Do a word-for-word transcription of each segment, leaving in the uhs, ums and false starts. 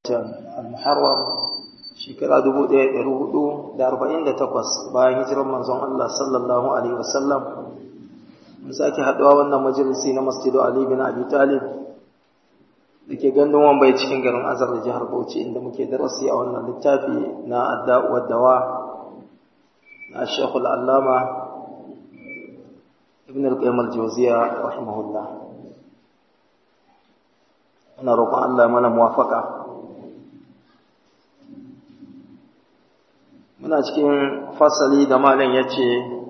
al-Muharram shekara dubu ɗaya da ɗari hudu da arba'in da takwas bayan hijirar manzon Allah sallallahu alaihi wasallam mun sake haɗuwa wannan majalisi na Masjidu Ali bin Abi Talib dake gandun Wambai cikin garin Azar da jihar Bauchi inda muke darasi a wannan littafi na Adda'u wad-Dawa na Sheikh al-Allama Ibn al-Qayyim al-Jawziyya rahimahullah. Muna roƙon Allah mana muwafaqa. Muna cikin fasali da malam yace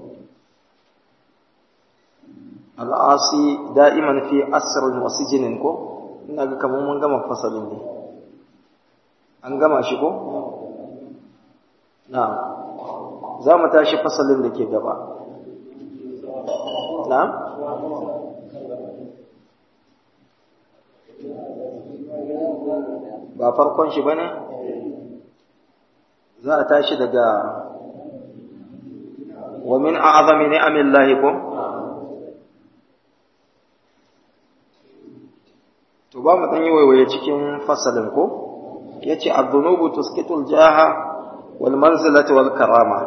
al-asi da'iman fi asrin wa sijnin ko ina ga kamar mun gama fasalin ne an gama shi ko na'am za mu tashi fasalin da ke gaba na'am ba farkon shi bane za a tashi daga wa min a'zami ni'amillahi ko to ba mu dan yi waiwaye cikin fasalin ko yace adh-dhunubu tusqitul jaha wal manzilata wal karama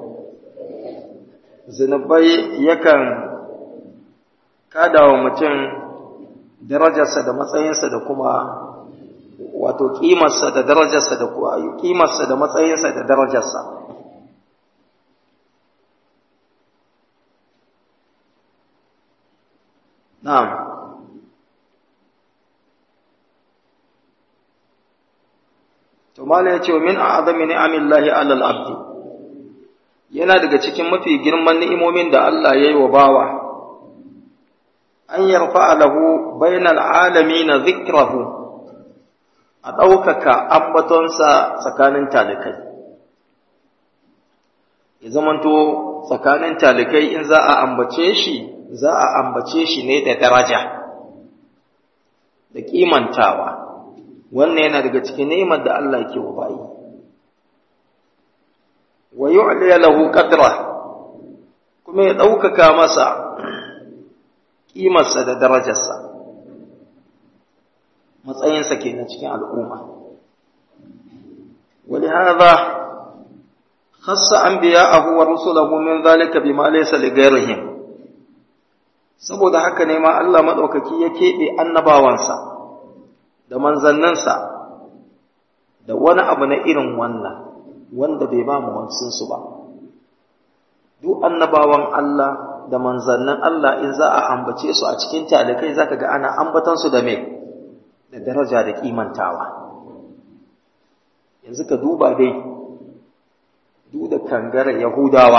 zinubai yakan kada wa mutum darajarsa da matsayinsa da kuma wato kimarsa da darajarsa da kuma kimarsa da matsayinsa da darajarsa na'am to mala yace min a'zami ni'amillahi 'alal 'abdi yana daga cikin mafi girman ni'imomin da Allah yayi wa bawa an yarfa'a lahu bainal 'alamin dhikrahu a ɗaukaka ambatonsa tsakanin talikai ya zamanto tsakanin talikai in za a ambace shi za a ambace shi ne da daraja da kimantawa wannan yana daga cikin ni'imar da Allah yake wa bayi wa yu'li lahu qadra kuma ya ɗaukaka masa kimarsa da darajarsa matsayinsa kenan cikin al'umma ولهذا خص أنبياءه ورسله من ذلك بما ليس لغيرهم saboda haka ne ma Allah madaukaki ya keɓe annabawansa da manzanninsa da wani abu na irin wannan wanda bai ba mu wansun su ba duk annabawan Allah da manzannin Allah in za a ambace su a cikin talikai zaka ga ana ambatan su da me da daraja da kimantawa yanzu ka duba dai duk da kangare yahudawa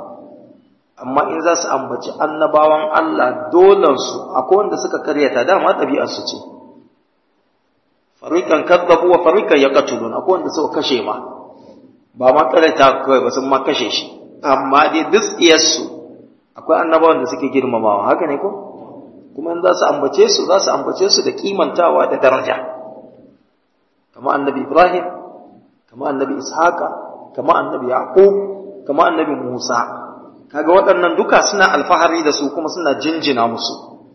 amma in za su ambaci annabawan Allah dolan su akwai wanda suka karyata dama ɗabi'ar su ce fariqan kadzabu wa fariqan yaqtulun akwai wanda suka kashe ma ba ma karyata kai ba sun ma kashe shi amma dai duk iyassu akwai annabawan da suke girmamawa haka ne ko kuma in za su ambace su za su ambace su da kimantawa da daraja kama annabi Ibrahim kama annabi Ishaqa kama annabi Yaqub kama annabi Musa kaga waɗannan duka suna alfahari da su kuma suna jinjina musu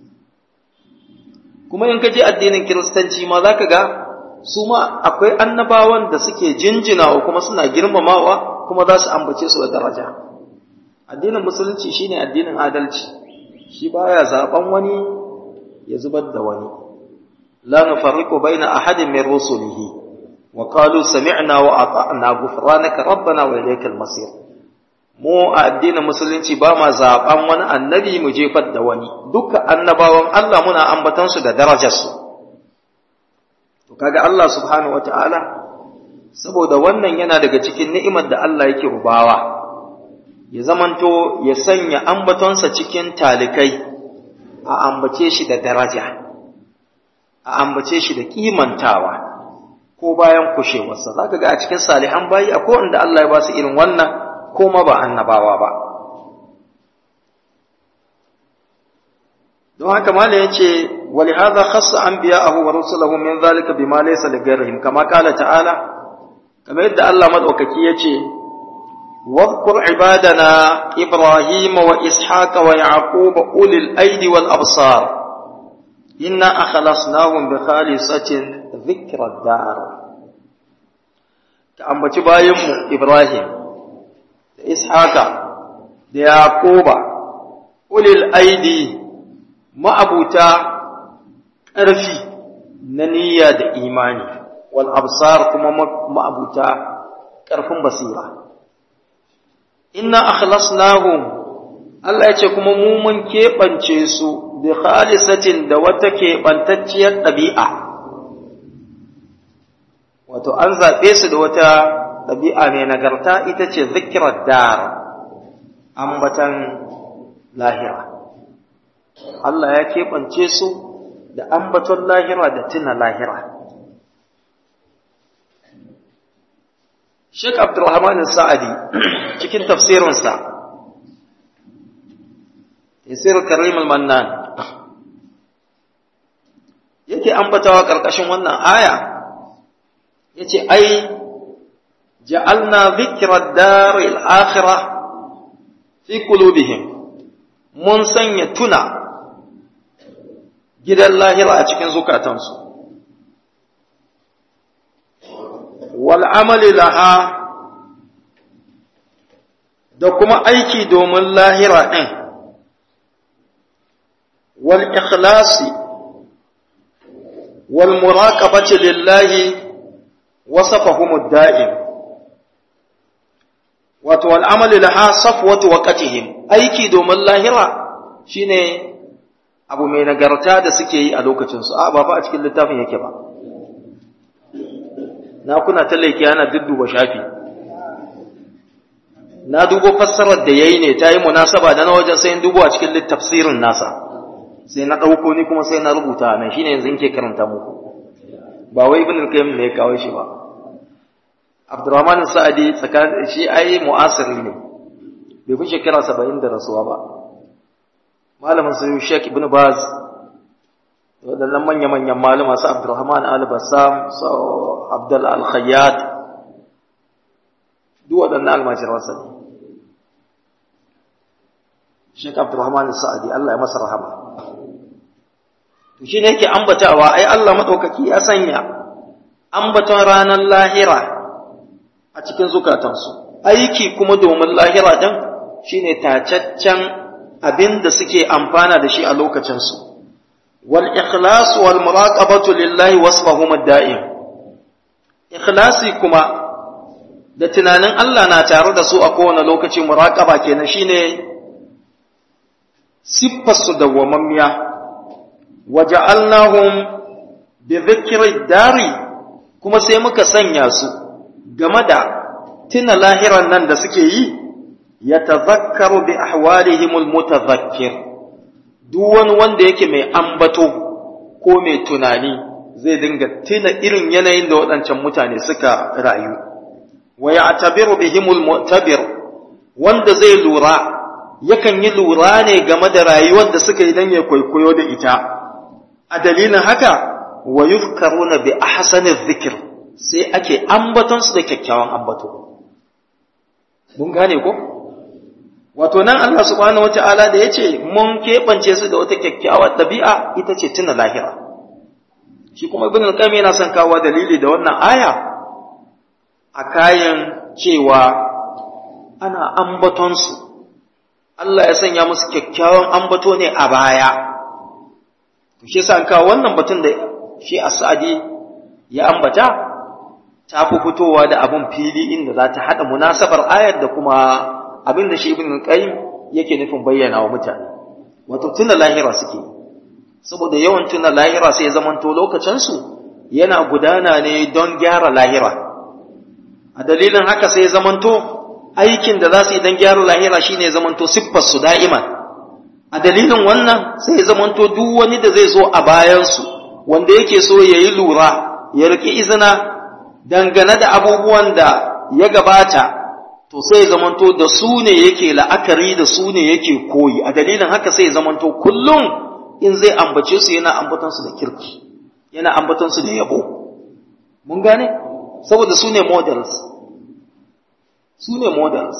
kuma in ka je addinin Kiristanci ma zaka ga su ma akwai annabawan da suke jinjinawa kuma suna girmamawa kuma za su ambace su da daraja addinin musulunci shine addinin adalci shi baya zaben wani ya zubar da wani la nufarriqu baina ahadin min rusulihi wa qalu sami'na wa ata'na ghufranaka rabbana wa ilaykal masir mu a addinin musulunci ba ma zaben wani annabi mu jefar da wani duka annabawan Allah muna ambatan su da darajar su to kaga Allah subhanahu wataala saboda wannan yana daga cikin ni'imar da Allah yake rubawa ya zamanto ya sanya ambatonsa cikin talikai a ambace shi da daraja a ambace shi da kimantawa ko bayan kushewarsa zaka ga a cikin salihan bayi akwai wanda Allah ya ba su irin wannan ko ma ba annabawa ba don haka mala yace ولهذا خص أنبياءه ورسله من ذلك بما ليس لغيرهم كما قال تعالى كما يدعى الله مدعوكي يتي واذكر عبادنا إبراهيم وإسحاق ويعقوب أولي الأيدي والأبصار إنا أخلصناهم بخالصة ذكر الدار ka ambaci bayinmu Ibrahim da Ishaqa da Yaquba ulil aidi ma'abuta ƙarfi na niyya da imani wal absar kuma ma'abuta ƙarfin basira inna akhlasnahum Allah ya ce kuma mu mun keɓance su bi khalisatin da wata keɓantacciyar ɗabi'a wato an zaɓe su da wata ɗabi'a mai nagarta ita ce zikirar dar ambatan lahira Allah ya keɓance su da ambaton lahira da tuna lahira Sheikh Abdurrahman Sa'adi cikin tafsirinsa Tafsir Karim al-Mannan yake ambatawa karkashin wannan aya yace ai ja'alna dhikra ad-dar al-akhirah fi qulubihim mun sanya tuna gidan lahira a cikin zukatansu wal amali laha da kuma aiki domin lahira din wal ikhlasi wal muraqabati lillahi wasafahum ad-da'im wato wal amali laha safwatu waqtihim aiki domin lahira shine abu mai nagarta da suke yi a lokacin su a ba fa a cikin littafin yake ba na kuna tallake yana dudduba shafi na dubo fassarar da yayi ne tayi munasaba da na wajen sai in dubo a cikin tafsirin nasa sai na dauko ni kuma sai na rubuta nan shine yanzu nake karanta muku ba wai ibn al-qayyim ne ya kawo shi ba Abdurrahman Sa'adi tsakanin shi ai mu'asiri ne bai fi shekara saba'in da rasuwa ba malamin sai Sheikh Ibn Baz wadannan manya-manyan malama su Abdurrahman Al-Bassam su Abdul Al-Khayyat duk wadannan almajiransa ne Sheikh Abdurrahman Sa'adi Allah ya masa rahama to shine yake ambatawa ai Allah madaukaki ya sanya ambaton ranar lahira a cikin zukatansu aiki kuma domin lahira din shine tacaccen abin da suke amfana da shi a lokacinsu wal ikhlas wal muraqabatu lillahi wasfahum ad-da'im ikhlasi kuma da tunanin Allah na tare da su a kowane lokaci muraqaba kenan shine siffarsu dawwamammiya waja'alnahum bi dhikri dari kuma sai muka sanya su game da tuna lahiran nan da suke yi ya tazakkaru bi ahwalihimul mutazakkir duk wani wanda yake mai ambato ko mai tunani zai dinga tuna irin yanayin da waɗancan mutane suka rayu wa ya'tabiru bihimul mu'tabir wanda zai lura yakan yi lura ne game da rayuwar da suka yi dan ya kwaikwayo da ita a dalilin haka wa yuzkaruna bi ahsani dhikr sai ake ambaton su da kyakkyawan ambato mun gane ko wato nan Allah subhanahu wataala da yace mun kebance su da wata kyakkyawar dabi'a ita ce tuna lahira shi kuma ibn al-qayyim yana son kawo dalili da wannan aya a kayan cewa ana ambaton su Allah ya sanya musu kyakkyawan ambato ne a baya to shi yasa an kawo wannan batun da shi As-Sa'di ya ambata ta fi fitowa da abun fili inda za ta haɗa munasabar ayar da kuma abin da shi ibn qayyim yake nufin bayyana wa mutane wato tuna lahira suke saboda yawan tuna lahira sai ya zamanto lokacin su yana gudana ne don gyara lahira a dalilin haka sai ya zamanto aikin da za su yi don gyara lahira shine ya zamanto siffar su da'iman a dalilin wannan sai ya zamanto duk wani da zai zo a bayan su wanda yake so yayi lura ya riki izina dangane da abubuwan da ya gabata to sai zamanto da su ne yake la'akari da su ne yake koyi a dalilin haka sai zamanto kullum in zai ambace su yana ambaton su da kirki yana ambaton su da yabo mun gane saboda su ne models su ne models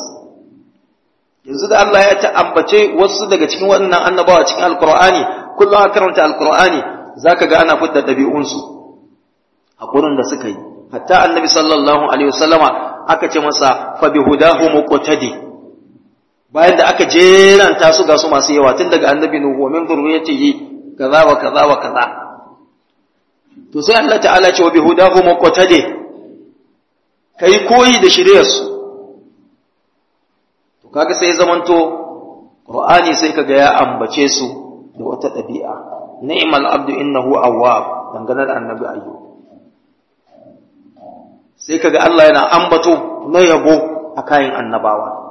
yanzu da Allah ya ta ambace wasu daga cikin waɗannan annabawa cikin alkur'ani kullum a karanta alkur'ani zaka ga ana fitar ɗabi'unsu hakurin da suka yi hatta annabi sallallahu alaihi wasallama aka ce masa fa bihudahu muqtadi bayan da aka jeranta su ga su masu yawa tun daga annabi nuhu wa min dhurriyyatihi kaza wa kaza wa kaza to sai Allah ta'ala ce wa bihudahu muqtadi kai koyi da shiriyar su to kaga sai zamanto Qur'ani sai kaga ya ambace su da wata dabi'a ni'mal abdu innahu awwab dangane da annabi ayyub sai kaga Allah yana ambato na yabo a kayan annabawa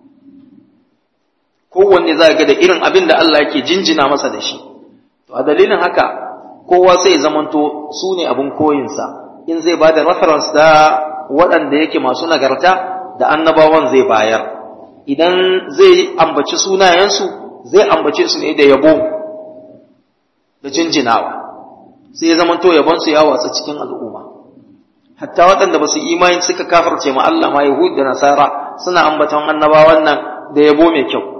kowanne za ga da irin abin da Allah yake jinjina masa da shi to a dalilin haka kowa sai zamanto su ne abin koyinsa in zai ba da reference da waɗanda yake masu nagarta da annabawan zai bayar idan zai ambaci sunayensu zai ambace su ne da yabo da jinjinawa sai ya zamanto yabonsu ya watsa cikin al'umma hatta waɗanda ba su imani suka kafarce ma Allah ma Yahud da Nasara suna ambaton annabawan nan da yabo mai kyau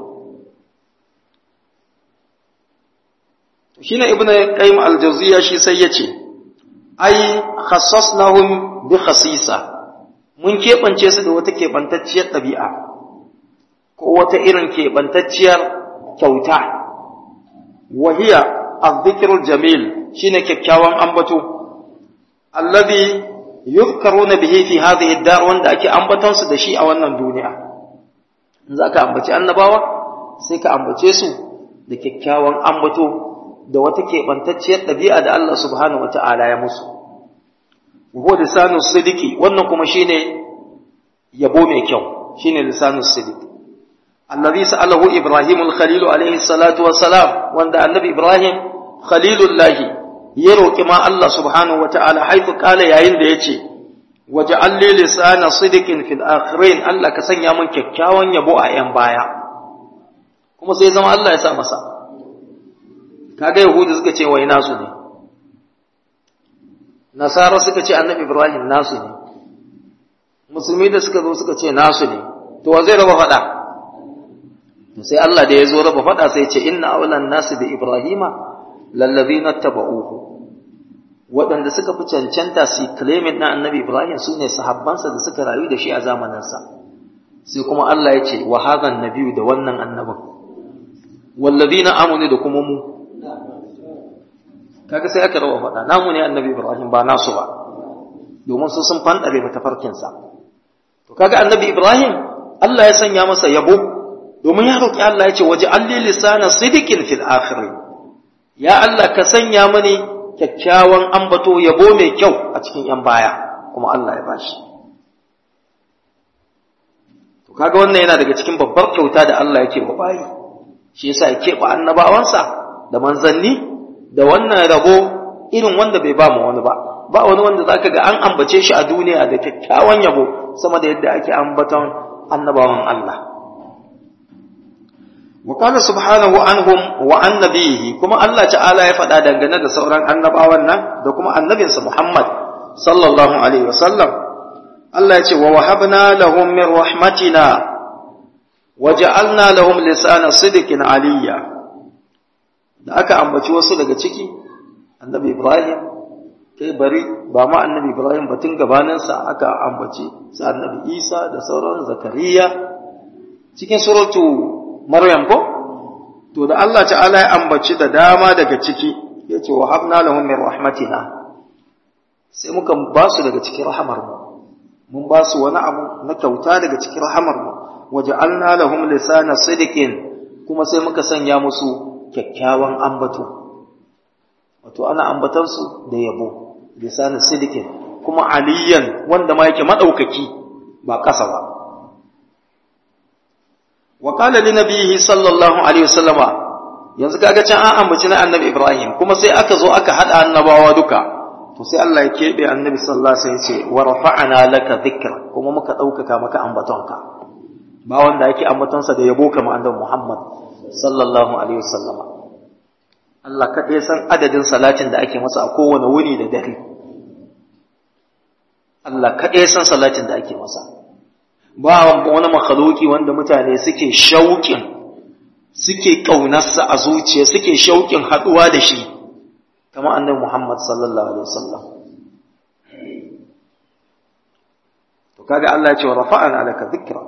shine ibnu qayyim al-jawziyya shi sai yace ai khassasnahum bi khasisa mun kebance su da wata kebantacciyar ɗabi'a ko wata irin kebantacciyar kyauta wahiya adh-dhikrul jamil shine kyakkyawan ambato alladhi yuzkaruna bihi fi hadhihi ad-dar wanda ake ambaton su da shi a wannan duniya in zaka ambaci annabawa sai ka ambace su da kyakkyawan ambato da wata keɓantacciyar ɗabi'a da Allah subhanahu wata'ala ya musu wa lisanus sidiki wannan kuma shine yabo mai kyau shine lisanus sidiki allazi sa'alahu ibrahimul khalil alayhi salatu wassalam wanda annabi ibrahim khalilullah ya roki ma Allah subhanahu wata'ala haifu kala yayin da yace waj'al li lisana sidikin fil akhirin Allah ka sanya mun kyakkyawan yabo a yan baya kuma sai zama Allah ya sa masa kaga yahudu suka ce wai nasu ne nasara suka ce annabi ibrahim nasu ne musulmi da suka zo suka ce nasu ne to wa zai raba fada to sai Allah da ya zo raba fada sai ya ce inna awlan nasi bi ibrahima lallazina tabauhu waɗanda suka fi cancanta su claiming na annabi ibrahim su ne sahabbansa da suka rayu da shi a zamaninsa sai kuma Allah ya ce wa hadhan nabiyyu da wannan annabin wallazina amanu da kuma mu kaga sai aka rawa faɗa namu ne annabi ibrahim ba nasu ba domin su sun fandare ba tafarkinsa to kaga annabi ibrahim Allah ya sanya masa yabo domin ya roki Allah ya ce waje alli lisana sidikin fil akhirin ya Allah ka sanya mani kyakkyawan ambato yabo mai kyau a cikin yan baya kuma Allah ya bashi to kaga wannan yana daga cikin babbar kyauta da Allah yake wa bayi shi yasa ya keɓe annabawansa da manzanni da wannan rabo irin wanda bai ba mu wani ba ba wani wanda zaka ga an ambace shi a duniya da kyakkyawan yabo sama da yadda ake ambaton annabawan Allah wa qala subhanahu anhum wa an nabiyhi kuma Allah ta'ala ya faɗa dangane da sauran annabawan nan da kuma annabinsa Muhammad sallallahu alaihi wasallam Allah ya ce wa wahabna lahum min rahmatina waja'alna lahum lisana sidqin aliyya da aka ambaci wasu daga ciki annabi Ibrahim kai bari ba ma annabi Ibrahim batun gabaninsa aka ambaci su annabi Isa da sauran Zakariya cikin suratu Maryam ko to da Allah ta'ala ya ambaci da dama daga ciki yace wa habna lahum min rahmatina sai muka ba su daga cikin rahamar mu mun ba su wani abu na kyauta daga cikin rahamar mu waja'alna lahum lisana sidqin kuma sai muka sanya musu kyakkyawan ambato wato ana ambatansu da yabo lisan sidikin kuma aliyan wanda ma yake madaukaki ba kasa ba wa qala li nabiyhi sallallahu alaihi wasallama yanzu kaga can an ambaci na annabi Ibrahim kuma sai aka zo aka hada annabawa duka to sai Allah ya kebe annabi sallallahu alaihi wasallam ya ce wa rafa'ana laka dhikra kuma muka daukaka maka ambatonka ba wanda yake ambatonsa da yabo kamar annabi Muhammad sallallahu alaihi wasallam Allah kaɗai san adadin salatin da ake masa a kowane wuni da dare Allah kaɗai san salatin da ake masa ba wani makhluki wanda mutane suke shauƙin suke ƙaunarsa a zuciya suke shauƙin haɗuwa da shi kamar annabi Muhammad sallallahu alaihi wasallam kaga Allah ya ce wa rafa'ana laka dhikra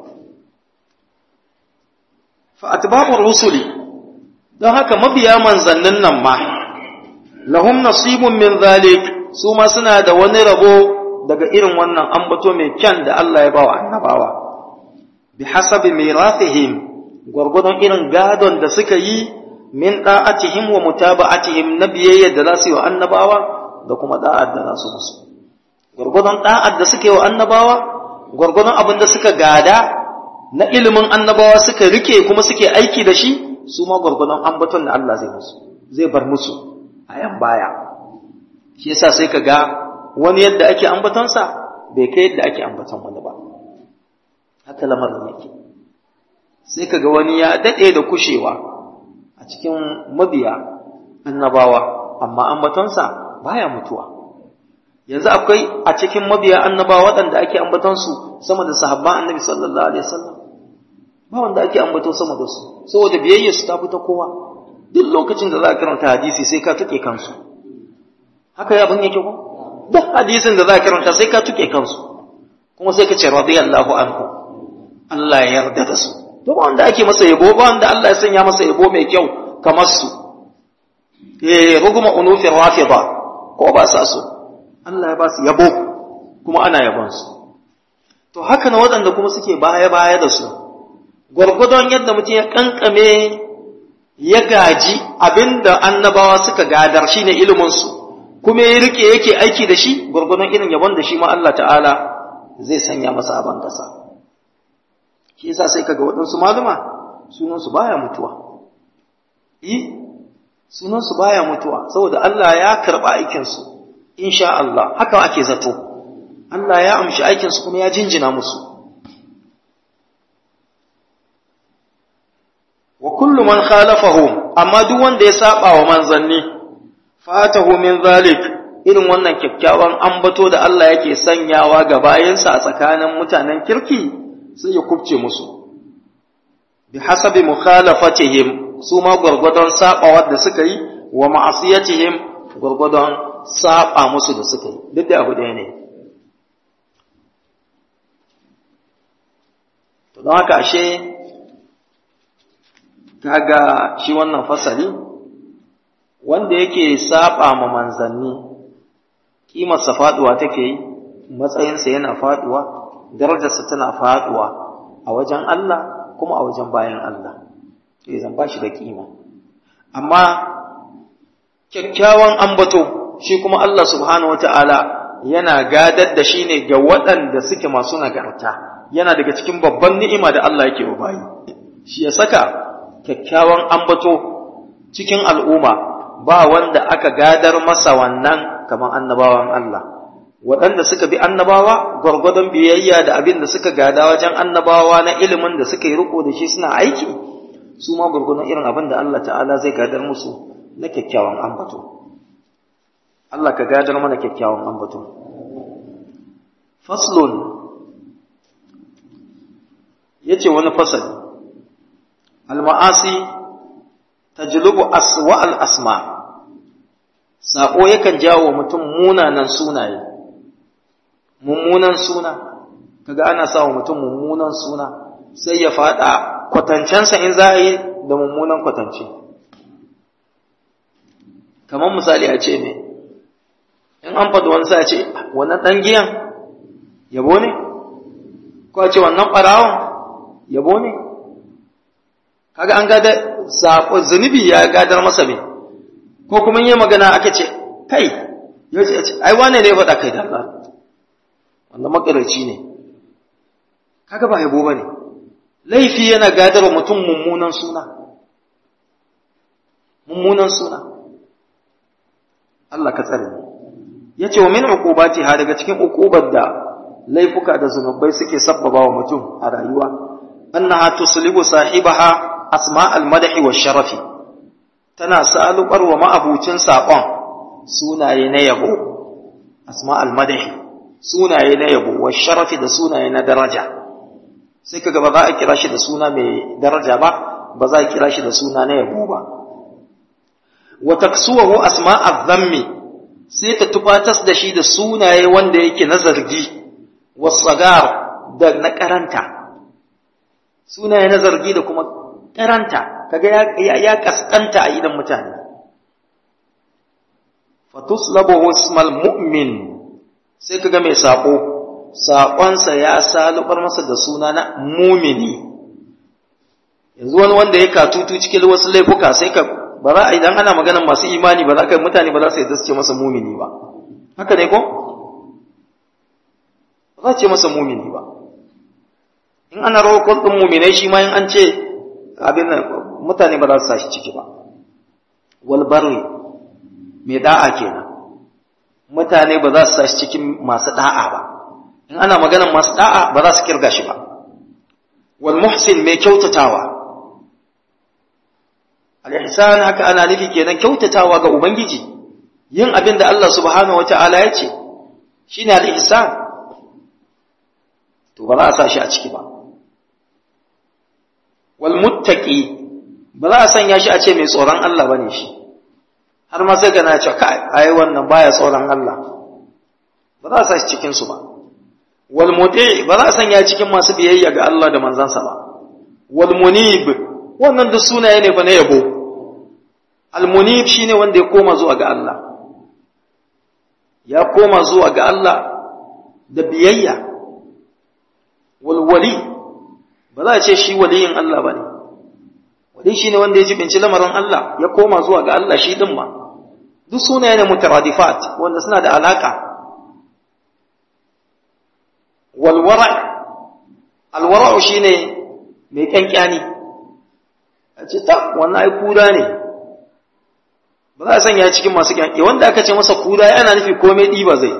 fa atba'ur rusuli don haka mabiya manzannin nan ma lahum nasibun min zalik su ma suna da wani rabo daga irin wannan ambato mai kyan da Allah ya bawa annabawa bi hasabi mirathihim gurgudun irin gadon da suka yi min da'atihim wa mutaba'atihim nabiyayya da za su yi wa annabawa da kuma da'ar da za su musu gurgudun da'ar da suka yi wa annabawa gurgudun abin da suka gada na ilimin annabawa suka rike kuma suke aiki da shi su ma gurgudun ambaton da Allah zai musu zai bar musu a yan baya shi yasa sai ka ga wani yadda ake ambatonsa bai kai yadda ake ambaton wani ba haka lamarin yake sai ka ga wani ya daɗe da kushewa a cikin mabiya annabawa amma ambatonsa baya mutuwa yanzu akwai a cikin mabiya annabawa waɗanda ake ambatonsu sama da sahabban annabi sallallahu alaihi wasallam ba wanda ake ambato sama da su saboda biyayyarsu ta fita kowa duk lokacin da za ka karanta hadisi sai ka tuke kansu haka ya abin yake ko duk hadisin da za ka karanta sai ka tuke kansu kuma sai ka ce radiyallahu anhu Allah ya yarda da su to ba wanda ake masa yabo ba wanda Allah ya sanya masa yabo mai kyau kamar su eh ruguma unufi rafida ko ba sa so Allah ya ba su yabo kuma ana yabon su to haka na waɗanda kuma suke baya baya da su gwargwadon yadda mutum ya kankame ya gaji abinda annabawa suka gadar shine ilimin su kuma ya rike yake aiki da shi gwargwadon irin yabon da shi ma Allah ta'ala zai sanya masa aban kasa shi yasa sai kaga waɗansu malama sunan su baya mutuwa eh sunan su baya mutuwa saboda Allah ya karba aikin su insha Allah haka ake zato Allah ya amshi aikin su kuma ya jinjina musu wa kullu man khalafahum amma duk wanda ya saba wa manzanni fatahu min zalik irin wannan kyakkyawan ambato da Allah yake sanyawa ga bayansa a tsakanin mutanen kirki sai ya kubce musu bi hasabi mukhalafatihim su ma gurgudon sabawa da suka yi wa ma'asiyatihim gurgudon saba musu da suka yi duk da abu ɗaya ne to don haka ashe kaga shi wannan fasali wanda yake saba ma manzanni kimarsa faduwa take yi matsayinsa yana faduwa darajarsa tana faduwa a wajen Allah kuma a wajen bayan Allah sai zan bashi da kima amma kyakkyawan ambato shi kuma Allah subhanahu wataala yana gadar da shi ne ga waɗanda suke masu nagarta yana daga cikin babban ni'ima da Allah yake wa bayi shi ya saka kyakkyawan ambato cikin al'umma ba wanda aka gadar masa wannan kamar annabawan Allah waɗanda suka bi annabawa gwargwadon biyayya da abin da suka gada wajen annabawa na ilimin da suka yi riko da shi suna aiki su ma gwargwadon irin abin da Allah ta'ala zai gadar musu na kyakkyawan ambato Allah ka gadar mana kyakkyawan ambato faslun yace wani fasali al-ma'asi tajlubu aswa al-asma sako yakan jawo mutum munanan sunaye mummunan suna kaga ana sawa mutum mummunan suna sai ya fada kwatancensa in za a yi da mummunan kwatance kamar misali a ce ne in an faɗi wani sai a ce wannan ɗan giyan yabo ne ko a ce wannan ɓarawon yabo ne kaga an gada sako zunubi ya gadar masa me ko kuma yin magana aka ce kai yau ce ai wane ne ya faɗa kai da Allah wannan makaraci ne kaga ba yabo bane laifi yana gadar mutum mummunan suna mummunan suna Allah ka tsare yace wa min uqubati ha daga cikin uqubar da laifuka da zunubai suke sabbaba wa mutum a rayuwa annaha tuslibu sahibaha asma al-madhi wa sharafi tana salubar wa ma'abucin saƙon sunaye na yabo asma al-madhi sunaye na yabo wa sharafi da sunaye na daraja sai kaga ba za a kira shi da suna mai daraja ba ba za a kira shi da suna na yabo ba wa taksuwahu asma adh-dhammi sai ta tufatas da shi da sunaye wanda yake na zargi was-sagar da na karanta, sunaye na zargi da kuma karanta, kaga ya, ya, ya kaskanta a idan mutane. Fatuslabu ismal mu'min, sai kaga mai sako, saƙonsa ya salubar masa da suna na mumini. Yanzu wani wanda ya katutu cikin wasu laifuka sai ka, ba za a idan ana maganar masu imani ba za ka mutane ba za su yi ce masa mumini ba. Haka ne ko? Ba za ce masa mumini ba. In ana rawakon ɗin muminai shi ma in an ce abin nan mutane ba za su sashi ciki ba. Walbarri mai da'a kenan. Mutane ba za su sashi cikin masu da'a ba. In ana maganar masu da'a ba za su kirga shi ba. Wal muhsin mai kyautatawa. Al-ihsan haka ana nufi kenan kyautatawa ga Ubangiji. Yin abin da Allah subhanahu wata'ala ya ce shine al-ihsan. To ba za a sa shi a ciki ba. Wal muttaqi ba za a sanya shi a ce mai tsoron Allah bane shi. Har ma sai kana cewa kai ai wannan baya tsoron Allah. Ba za a sa shi cikin su ba. Wal muti ba za a sanya cikin masu biyayya ga Allah da manzansa ba. Wal munib wannan duk sunaye ne fa na yabo. Al munib shine wanda ya koma zuwa ga Allah. Ya koma zuwa ga Allah da biyayya. Wal wali ba za a ce shi waliyin Allah bane. Wali shine wanda ya jibinci lamarin Allah ya koma zuwa ga Allah shi din ma. Duk sunaye ne mutaradifat wanda suna da alaka. Walwara alwara'u shine mai kankyani a ce ta wannan ai kura ne ba za a sanya cikin masu kyanke wanda aka ce masa kura yana nufi komai ɗiba zai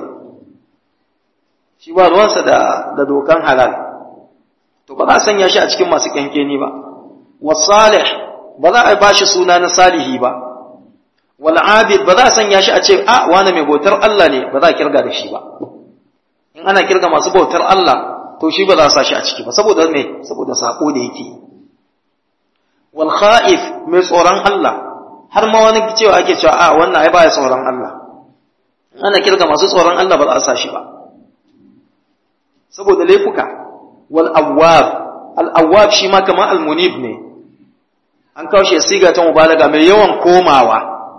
shi ba ruwansa da da dokan halal to ba za a sanya shi a cikin masu kyanke ni ba wasalih ba za a ba shi suna na salihi ba wal abid ba za a sanya shi a ce a wani mai bautar Allah ne ba za a kirga da shi ba in ana kirga masu bautar Allah to shi ba za a sa shi a ciki ba saboda me saboda sako da yake wal khaif mai tsoron Allah har ma wani cewa ake cewa a wannan ai baya tsoron Allah in ana kirga masu tsoron Allah ba za a sa shi ba saboda laifuka wal awwab al awwab shi ma kamar al munib ne an kawo shi siga ta mubalaga mai yawan komawa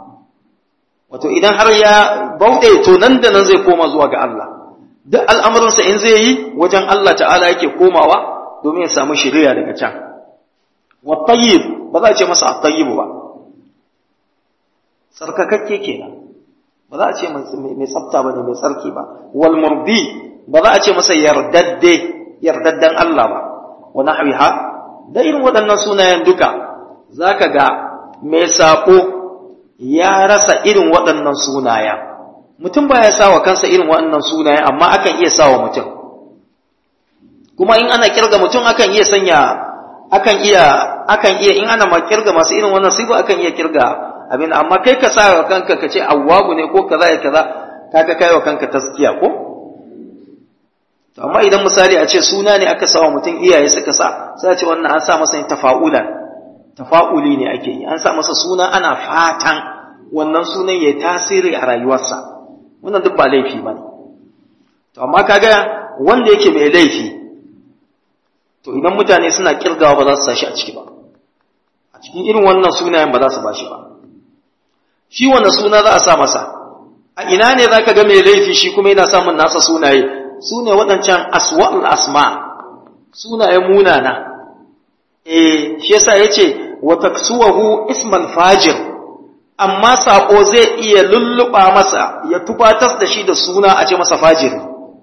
wato idan har ya bauɗe to nan da nan zai koma zuwa ga Allah duk al'amuransa in zai yi wajen Allah ta'ala yake komawa domin ya samu shiriya daga can. Wattayyib ba za a ce masa attayyibu ba, tsarkakakke kenan, ba za a ce mai tsafta ba ne mai tsarki ba, wal murdi ba za a ce masa yardadde, yardadden Allah ba, wa nahwiha da irin waɗannan sunayen duka za ka ga mai saƙo ya rasa irin waɗannan sunayen. Mutum ba ya sa wa kansa irin waɗannan sunaye amma akan iya sa wa mutum kuma in ana kirga mutum akan iya sanya akan iya akan iya in ana ma kirga masu irin wannan sifa akan iya kirga abin amma kai ka sa wa kanka ka ce awwabu ne ko kaza ya kaza kaga kai wa kanka taskiya ko to amma idan misali a ce suna ne aka sa wa mutum iyaye suka sa sai a ce wannan an sa masa tafa'ulan tafa'uli ne ake yi an sa masa suna ana fatan wannan sunan ya tasiri a rayuwarsa wannan duk ba laifi ba ne to amma kaga wanda yake mai laifi to idan mutane suna kirgawa ba za su sashi a ciki ba a cikin irin wannan sunayen ba za su bashi ba shi wannan suna za a sa masa a ina ne za ka ga mai laifi shi kuma yana samun nasa sunaye su ne waɗancan aswa'ul asma sunaye munana eh shi yasa yace wa taksuwahu ismal fajir amma saƙo zai iya lulluɓa masa ya tubatas da shi da suna a ce masa fajiri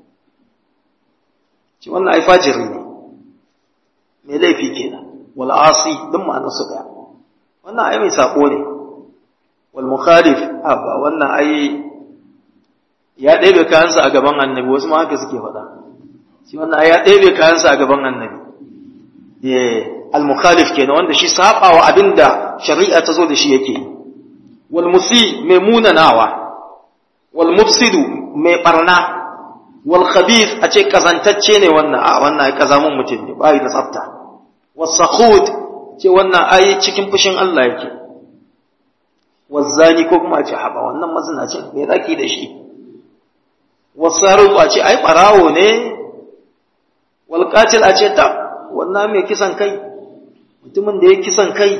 ce wannan ai fajiri ne mai laifi kenan wal asi din ma'anar su daya wannan ai mai saƙo ne wal mukhalif abba wannan ai ya ɗebe kayansa a gaban annabi wasu ma haka suke faɗa shi wannan ai ya ɗebe kayansa a gaban annabi eh al mukhalif kenan wanda shi saɓawa abinda shari'a ta zo da shi yake yi والمسيء ميمونا ناوى والمفسد مي برنا والخبيث أشي كزانتاتشي ne wannan a wannan ai kazamun mutum ne bai da tsafta wasakhut ce wannan ai cikin fushin Allah yake wazani ko kuma a ce haba wannan mazinaci me zaki da shi wasaru a ce ai barawo ne wal qatil a ce ta wannan mai kisan kai mutumin da ya kisan kai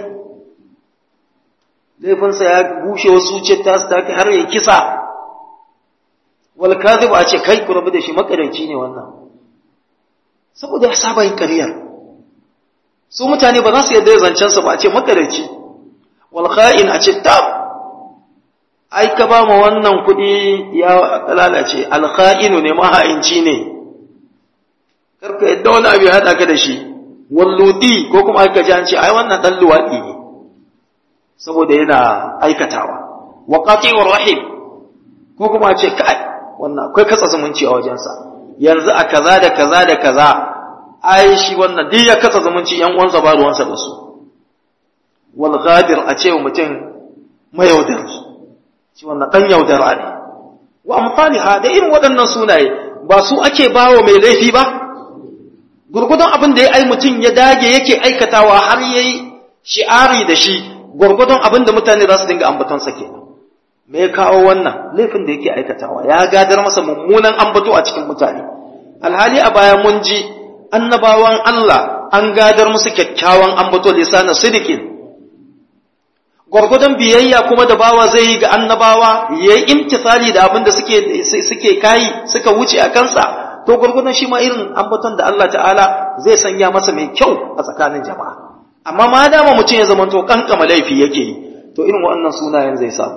laifinsa ya bushe wasu zuciyar ta su take har ya kisa wal kadhib a ce kai ku rabu da shi makaranci ne wannan saboda ya saba yin ƙaryar su mutane ba za su yarda zancen sa ba a ce makaranci wal kha'in a ce tab ai ka ba mu wannan kuɗi ya lalace al kha'inu ne maha'inci ne karka yadda wani abu ya haɗa ka da shi walludi ko kuma aka ji an ce ai wannan ɗan luwaɗi ne saboda yana aikatawa wa qati'ur rahim ko kuma ce kai wannan akwai katsa zumunci a wajensa yanzu a kaza da kaza da kaza ai shi wannan duk ya katsa zumunci yan uwansa ba ruwansa da su wal ghadir a ce mutum mayaudar shi wannan dan yaudara ne wa amsalha da irin waɗannan sunaye ba su ake bawo mai laifi ba gurgudun abin da ya ai mutum ya dage yake aikatawa har yayi shi'ari da shi gurgudun abin da mutane za su dinga ambatonsa kenan me ya kawo wannan laifin da yake aikatawa ya gadar masa mummunan ambato a cikin mutane alhali a baya mun ji annabawan Allah an gadar musu kyakkyawan ambato lisanin sidikin gurgudun biyayya kuma da bawa zai yi ga annabawa yayi imtisali da abin da suke suke kai suka wuce a kansa to gurgudun shi ma irin ambaton da Allah ta'ala zai sanya masa mai kyau a tsakanin jama'a amma ma dama mutum ya zama to kankama laifi yake yi to irin waɗannan sunayen zai samu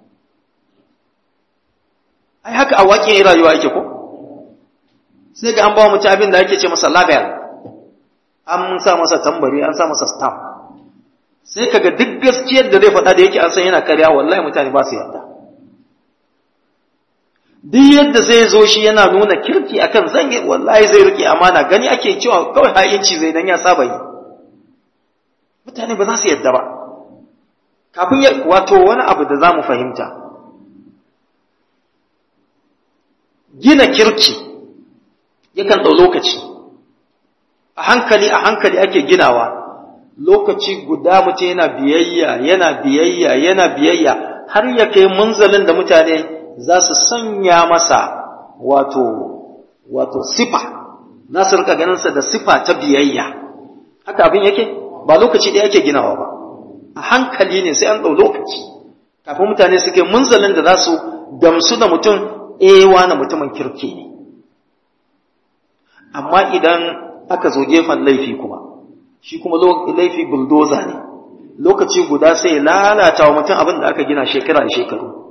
ai haka a waƙe rayuwa yake ko sai ga an ba mutum abin da ake ce masa label an sa masa tambari an sa masa stamp sai kaga duk gaskiyar da zai faɗa da yake an san yana karya wallahi mutane ba su yarda duk yadda zai zo shi yana nuna kirki akan zan yi wallahi zai rike amana gani ake cewa kawai ha'inci zai dan ya saba yi mutane ba za su yadda ba kafin ya wato wani abu da za mu fahimta gina kirki yakan ɗau lokaci a hankali a hankali ake ginawa lokaci guda mutum yana biyayya yana biyayya yana biyayya har ya kai munzalin da mutane za su sanya masa wato wato sifa za su rika ganinsa da sifa ta biyayya haka abin yake ba lokaci ɗaya ake ginawa ba a hankali ne sai an ɗau lokaci kafin mutane suke munzalin da za su gamsu da mutum ewa na mutumin kirki ne amma idan aka zo gefen laifi kuma shi kuma laifi buldoza ne lokaci guda sai lalata wa mutum abin da aka gina shekara da shekaru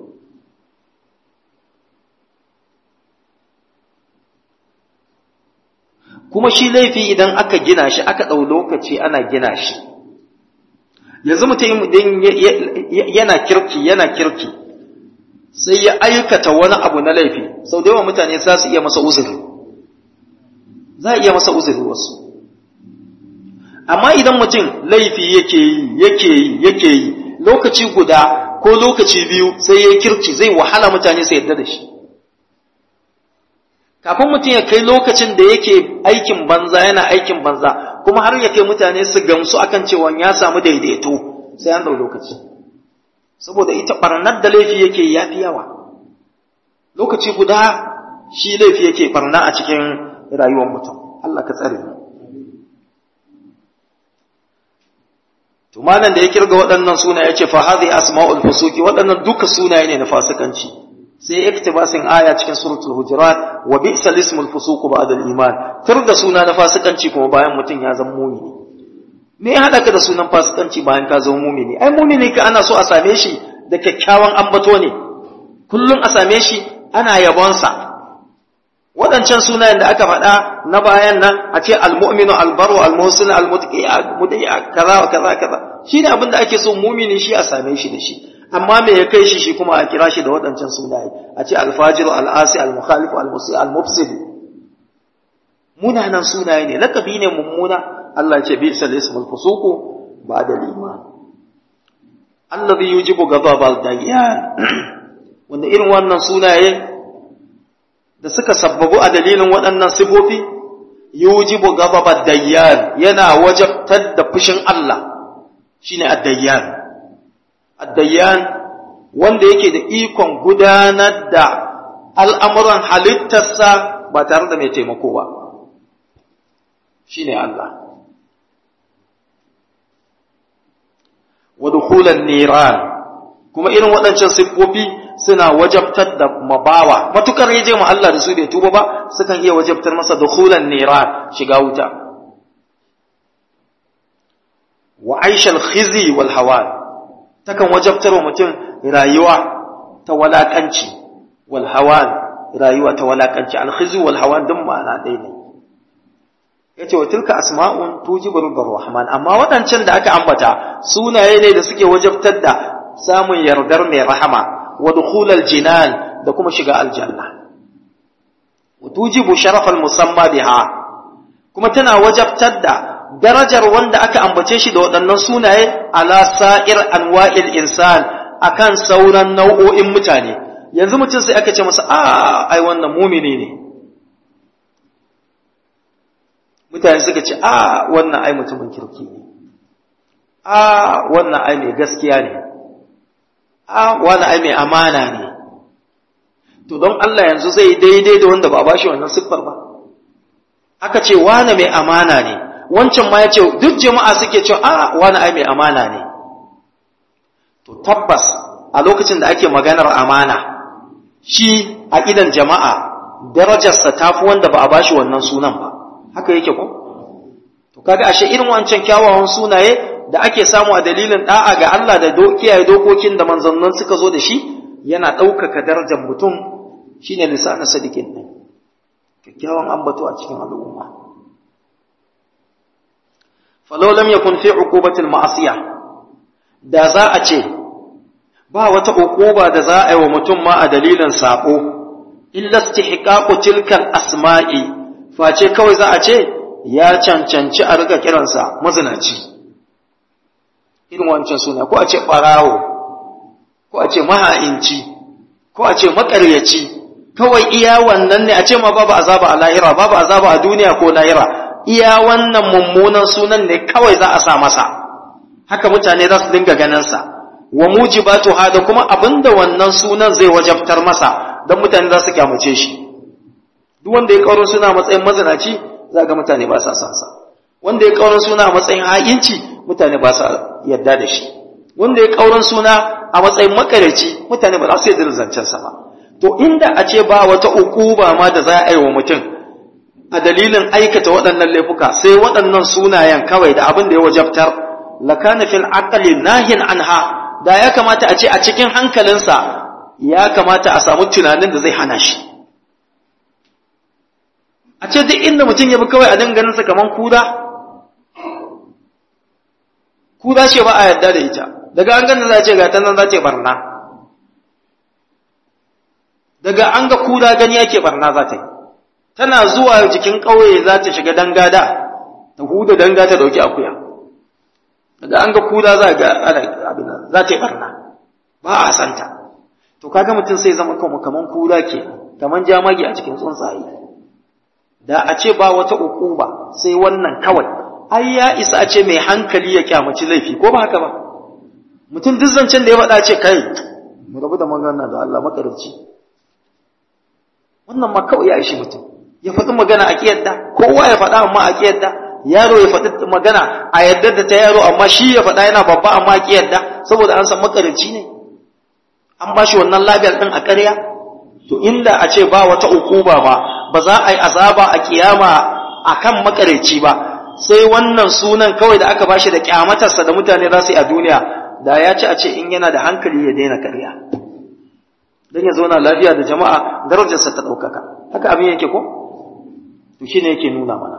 kuma shi laifi idan aka gina shi aka ɗau lokaci ana gina shi yanzu mutum yana kirki yana kirki sai ya aikata wani abu na laifi sau da yawan mutane za su iya masa uzuri za a iya masa uzuri wasu amma idan mutum laifi yake yi yake yi yake yi lokaci guda ko lokaci biyu sai ya kirki zai wahala mutane su yarda da shi kafin mutum ya kai lokacin da yake aikin banza yana aikin banza kuma har ya kai mutane su gamsu akan cewa ya samu daidaito sai an dau lokaci saboda ita barnar da laifi yake yafi yawa lokaci guda shi laifi yake barna a cikin rayuwar mutum Allah ka tsare mu to malan da ya kirga waɗannan sunaye yace fa hadhi asma'ul fusuki waɗannan duka sunaye ne na fasikanci sai iktibasin aya cikin suratul hujurat wa bi'sal ismul fusuq ba'da al-iman da suna na fasikanci kuma bayan mutun ya zama mu'mini me ya hada ka da sunan fasikanci bayan ka zama mu'mini ai mu'mini ka ana so a same shi da kyakkyawan ambato ne kullun a same shi ana yabonsa waɗancan sunayen da aka faɗa na bayan nan a ce al-mu'minu al-baru al-muhsin al-mutaqi al-mudai kaza kaza kaza shine abin da ake so mu'mini shi a same shi da shi amma me ya kai shi shi kuma a kira shi da waɗancan sunaye a ce alfajiru al'asi al-mukhalifu al-musi al-mufsid munanan sunaye ne lakabi ne mummuna Allah ce bi sal ismul fusuqu ba'da al-iman alladhi yujibu ghadab al-dayyan wanda irin wannan sunaye da suka sabbabu a dalilin waɗannan sifofi yujibu ghadab al-dayyan yana wajabtar da fushin Allah shine ad-dayyan ad-dayyan wanda yake da ikon gudanar da al'amuran halittarsa ba tare da mai taimako ba shine Allah. Wa dukhulan niran, kuma irin waɗancan siffofi suna wajabtar da mabawa matukar yaje mu Allah da su bai tuba ba, sukan iya wajabtar masa dukhulan niran, shiga wuta. Wa aishal khizi wal hawan, takan wajabtar wa mutum rayuwa ta walakanci, wal hawan, rayuwa ta walakanci. Al khizi wal hawan duk ma'ana ɗaya ne. Yace wa tilka asma'un tujibu ridar rahman, amma waɗancan da aka ambata sunaye ne da suke wajabtar da samun yardar mai rahama, wa dukhulal jinan, da kuma shiga aljanna. Wa tujibu sharafal musamma biha, kuma tana wajabtar da darajar wanda aka ambace shi da waɗannan sunaye ala sa'ir anwa'il insan, akan sauran nau'o'in mutane. Yanzu mutum sai aka ce masa a ai wannan mumini ne, mutane suka ce a wannan ai mutumin kirki ne, a wannan ai mai gaskiya ne, a wannan ai mai amana ne. To don Allah yanzu zai daidai da wanda ba a bashi wannan siffar ba? Aka ce wani mai amana ne, wancan ma ya ce duk jama'a suke cewa a wani ai mai amana ne. To tabbas a lokacin da ake maganar amana, shi a idan jama'a darajarsa ta fi wanda ba a bashi wannan sunan ba. Haka yake ko? To kaga ashe irin wancan kyawawan sunaye da ake samu a dalilin da'a ga Allah da kiyaye dokokin da manzannin suka zo da shi, yana ɗaukaka darajar mutum, shine lisanin sadiqin nan, kyakkyawan ambato a cikin al'umma. Falau lam yakun fi uqubatil ma'asiya, da za a ce ba wata uquba da za a yi wa mutum ma a dalilin sako, illa istihqaqu tilkal asma'i, face kawai za a ce ya cancanci a riga kiransa mazinaci, irin wancan suna, ko a ce ɓarawo, ko a ce maha'inci, ko a ce maƙaryaci, kawai iya wannan ne, a ce ma babu azaba a lahira, babu azaba a duniya ko lahira, iya wannan mummunan sunan ne kawai za a sa masa, haka mutane za su dinga ganinsa. Wa mujibatu hada, kuma abinda wannan sunan zai wajabtar masa, don mutane za su kyamace shi. Duk wanda ya kaurin suna a matsayin mazinaci, za ga mutane ba sa san sa. Wanda ya kaurin suna a matsayin ha'inci, mutane ba sa yarda da shi. Wanda ya kaurin suna a matsayin makareci, mutane ba za su yarda da zancen sa ba. To inda a ce ba wata ukuba ma da za a yi wa mutum a dalilin aikata waɗannan laifuka, sai waɗannan sunayen kawai da abin da ya wajabtar, lakana fil aqli nahin anha, da ya kamata a ce a cikin hankalinsa ya kamata a samu tunanin da zai hana shi. A ce duk inda mutum ya bi kawai a danganinsa kaman kuda, kuda ce ba a yarda da ita, daga an ganta za a ce ga ta nan za ta yi barna, daga an ga kuda gani yake barna za ta yi, tana zuwa jikin ƙauye za ta shiga dangada, ta huda danga ta dauki akuya, daga an ga kuda za ga abin za ta yi barna, ba a santa. To kaga mutum sai zama kaman kuda ke, kaman jamagi a cikin tsuntsaye. Da a ce ba wata ukuba sai wannan kawai, ai ya isa a ce mai hankali ya kyamaci laifi, ko ba haka ba? Mutum duk zancen da ya faɗa ce kai mu rabu da magana da Allah makarci, wannan ma kawai ya ishi mutum. Ya faɗi magana a kiyarda, kowa ya faɗa amma a kiyarda, yaro ya faɗi magana a yadda da ta yaro, amma shi ya faɗa yana babba amma a kiyarda, saboda an san makarci ne, an ba shi wannan labiyar ɗin a ƙarya. To inda a ce ba wata ukuba ba, ba za a yi azaba a kiyama a kan makareci ba, sai wannan sunan kawai da aka bashi da kyamatarsa da mutane za su yi a duniya, da ya ci a ce in yana da hankali ya daina ƙarya, don ya zauna lafiya da jama'a, darajarsa ta ɗaukaka. Haka abin yake ko? To shi ne yake nuna mana.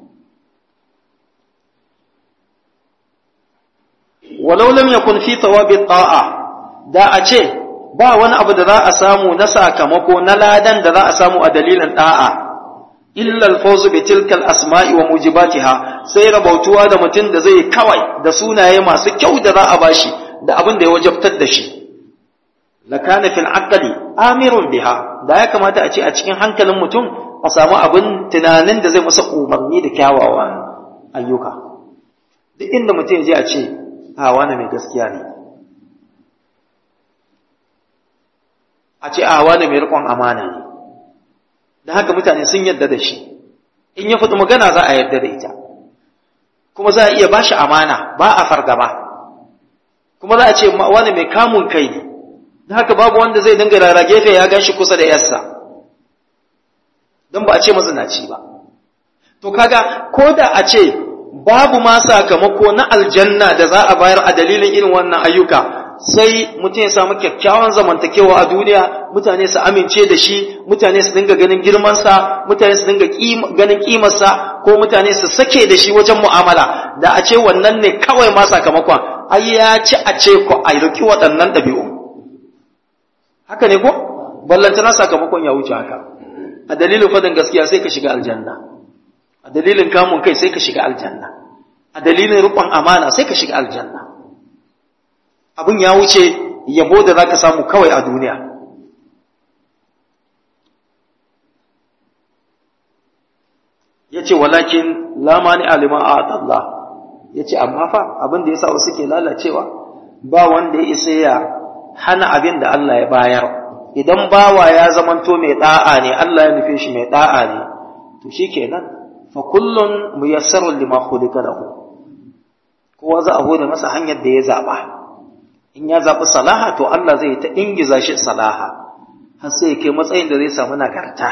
Walau lam yakun fi thawabi ta'a, da a ce ba wani abu da za a samu na sakamako na ladan da za a samu a dalilin da'a, illa al-fawzu bi tilka al-asma'i wa mujibatiha, sai rabautuwa da mutum da zai kawai da sunaye masu kyau da za a bashi da abin da ya wajabtar da shi. Lakana fil aqli amirun biha, da ya kamata a ce a cikin hankalin mutum a samu abin tunanin da zai masa umarni da kyawawan ayyuka. Duk inda mutum ya je a ce a wani mai gaskiya ne, a ce a wani mai riƙon amana ne, da haka mutane sun yadda da shi, in ya faɗi magana za a yarda da ita, kuma za a iya ba shi amana, ba a fargaba, kuma za a ce wani mai kamun kai ne, da haka babu wanda zai dinga rara gefe ya gan shi kusa da yarsa, don ba a ce mazinaci ba. To kaga ko da a ce babu ma sakamako na aljanna da za a bayar a dalilin irin wannan ayyuka, sai mutum ya samu kyakkyawan zamantakewa a duniya, mutane su amince da shi, mutane su dinga ganin girmansa, mutane su dinga ganin kimarsa, ko mutane su sake da shi wajen mu'amala, da a ce wannan ne kawai ma sakamakon, ai ya ci a ce ku a riki waɗannan ɗabi'u. Haka ne ko? Ballantana sakamakon ya wuce haka. A dalilin fadin gaskiya sai ka shiga aljanna, a dalilin kamun kai sai ka shiga aljanna, a dalilin riƙon amana sai ka shiga aljanna. Abin ya wuce yabo da za ka samu kawai a duniya. Ya ce, walakin lamani alima a Allah, ya ce, amma fa abin da ya sa wasu ke lalacewa, ba wanda ya isa ya hana abin da Allah ya bayar. Idan bawa ya zamanto mai ɗa'a ne, Allah ya nufe shi mai ɗa'a ne, to shi kenan, fa kullum mu yassarun lima khuliqa lahu. Kowa za a hore masa hanyar da ya zaɓa. In ya zaɓi salaha, to Allah zai ta ingiza shi salaha, har sai kai matsayin da zai samu nagarta.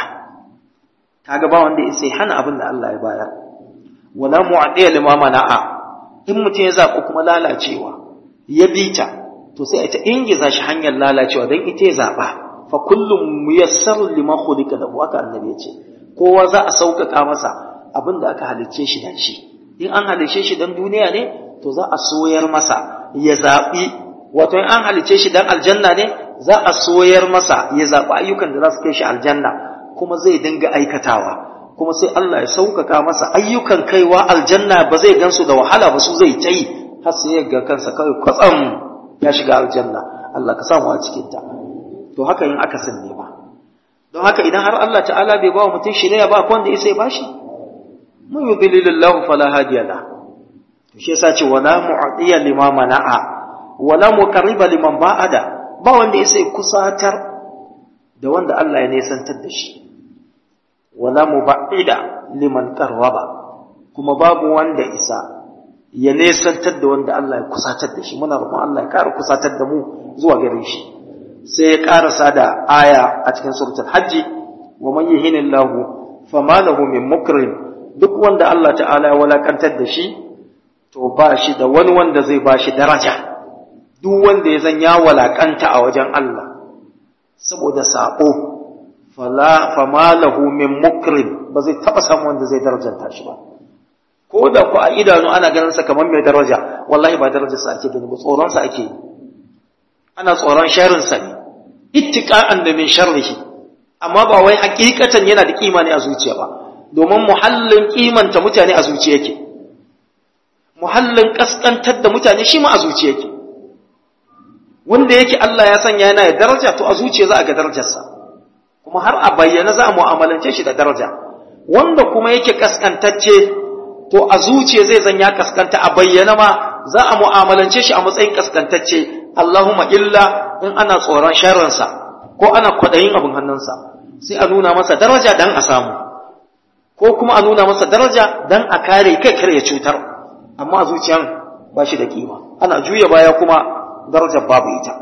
Kaga ba wanda ya sai hana abin da Allah ya bayar. Wala mu'addiya lima mana'a. In mutum ya zaɓi kuma lalacewa, ya bita, to sai ta ingiza shi hanyar lalacewa don ita ya zaɓa. Fa kullum muyassarun lima khuliqa lahu, haka annabi ya ce. Kowa za a sauƙaƙa masa abin da aka halicce shi dan shi. In an halicce shi dan duniya ne, to za a soyar masa ya zaɓi. Wato in an halice shi dan aljanna ne, za a soyar masa ya zaɓi ayyukan da za su kai shi aljanna, kuma zai dinga aikatawa, kuma sai Allah ya sauƙaƙa masa ayyukan kaiwa aljanna ba zai gansu da wahala ba, su zai ta yi har sai ya ga kansa kawai kwatsam ya shiga aljanna. Allah ka samu a cikin ta. To haka in aka san ne ba. Don haka idan har Allah ta'ala bai ba wa mutum shiriya ba, akwai wanda ya sai bashi. Man yudlilillahu fala hadiya la. To shi yasa ce wala mu'tiya lima mana'a wala muqarriba liman ba'ada, ba wanda ya sai kusatar da wanda Allah ya nesantar da shi, wala muba'ida liman qarraba, kuma babu wanda isa ya nesantar da wanda Allah ya kusatar da shi. Muna roƙon Allah ya ƙara kusatar da mu zuwa gare shi. Sai ya ƙarasa da aya a cikin suratul hajji, wa man yahinillahu fama lahu min mukrim. Duk wanda Allah ta'ala ya walakantar da shi, to ba shi da wani wanda zai ba shi daraja. Duk wanda ya zan ya walakanta a wajen Allah saboda saƙo, fama lahu min mukrim, ba zai taɓa samu wanda zai darajanta shi ba. Ko da ku a idanu ana ganin sa kamar mai daraja, wallahi ba darajarsa ake gani ba, tsoronsa ake yi. Ana tsoron sharrinsa ne, ittiqa'an da min sharrihi, amma ba wai hakikatan yana da kima ne a zuciya ba, domin muhallin kimanta mutane a zuciya yake, muhallin kaskantar da mutane shi ma a zuciya yake. Wanda yake Allah ya sanya yana da daraja, to a zuciya za a ga darajarsa, kuma har a bayyana za a mu'amalance shi da daraja. Wanda kuma yake kaskantacce, to a zuciya zai zanya kaskanta, a bayyana ma za a mu'amalance shi a matsayin kaskantacce. Allahumma illa in ana tsoron sharrinsa ko ana kwaɗayin abin hannunsa, sai a nuna masa daraja dan a samu, ko kuma a nuna masa daraja dan a kare kai kar ya cutar, amma a zuciyan ba shi da kima. Ana juya baya kuma darajar babu ita.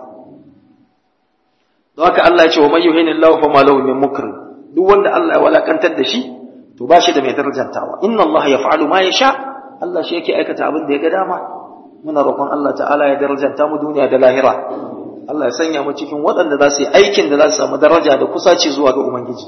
Don haka Allah ya ce wa man yuhinillahu fama lahu min mukrim. Duk wanda Allah ya walakantar da shi, to ba shi da mai darajantawa. Inna Allah yaf'alu ma yasha. Allah shi yake aikata abin da ya ga dama. Muna roƙon Allah ta'ala ya darajanta mu duniya da lahira. Allah ya sanya mu cikin waɗanda za su yi aikin da za su samu daraja da kusaci zuwa ga Ubangiji.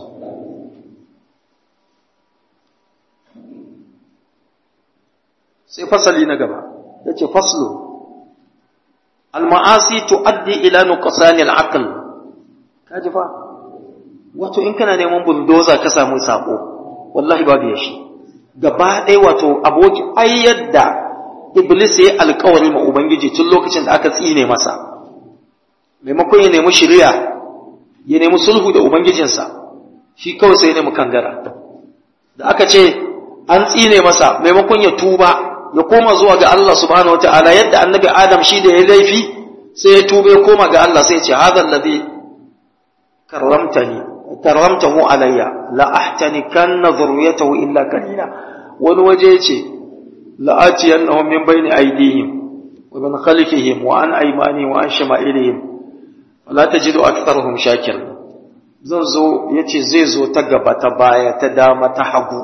Sai fasali na gaba, ya ce faslu. Al-ma'asi tu'addi ila nuqsani al-aql. Kaji fa? Wato in kana neman bulldozer ka samu sako, wallahi babu yashi. Gaba ɗaya wato aboki ai yadda Iblis ya alƙawari ma Ubangiji tun lokacin da aka tsine masa. Maimakon ya nemi shiriya, ya nemi sulhu da Ubangijinsa, shi kawai sai ya nemi kangara. Da aka ce an tsine masa, maimakon ya tuba, ya koma zuwa ga Allah subhanahu wataala yadda annabi Adam shi da ya laifi sai ya tuba ya koma ga Allah sai ya ce hadha alladhi karramtani karamtahu alayya la ahtanikanna dhurriyyatahu illa qalila wani waje yace la atiyannahum min bayni aydihim wa min khalfihim wa an aymanihim wa an shama'ilihim la tajidu aktharuhum shakirin zan zo yace zai zo ta gaba ta baya ta dama ta hagu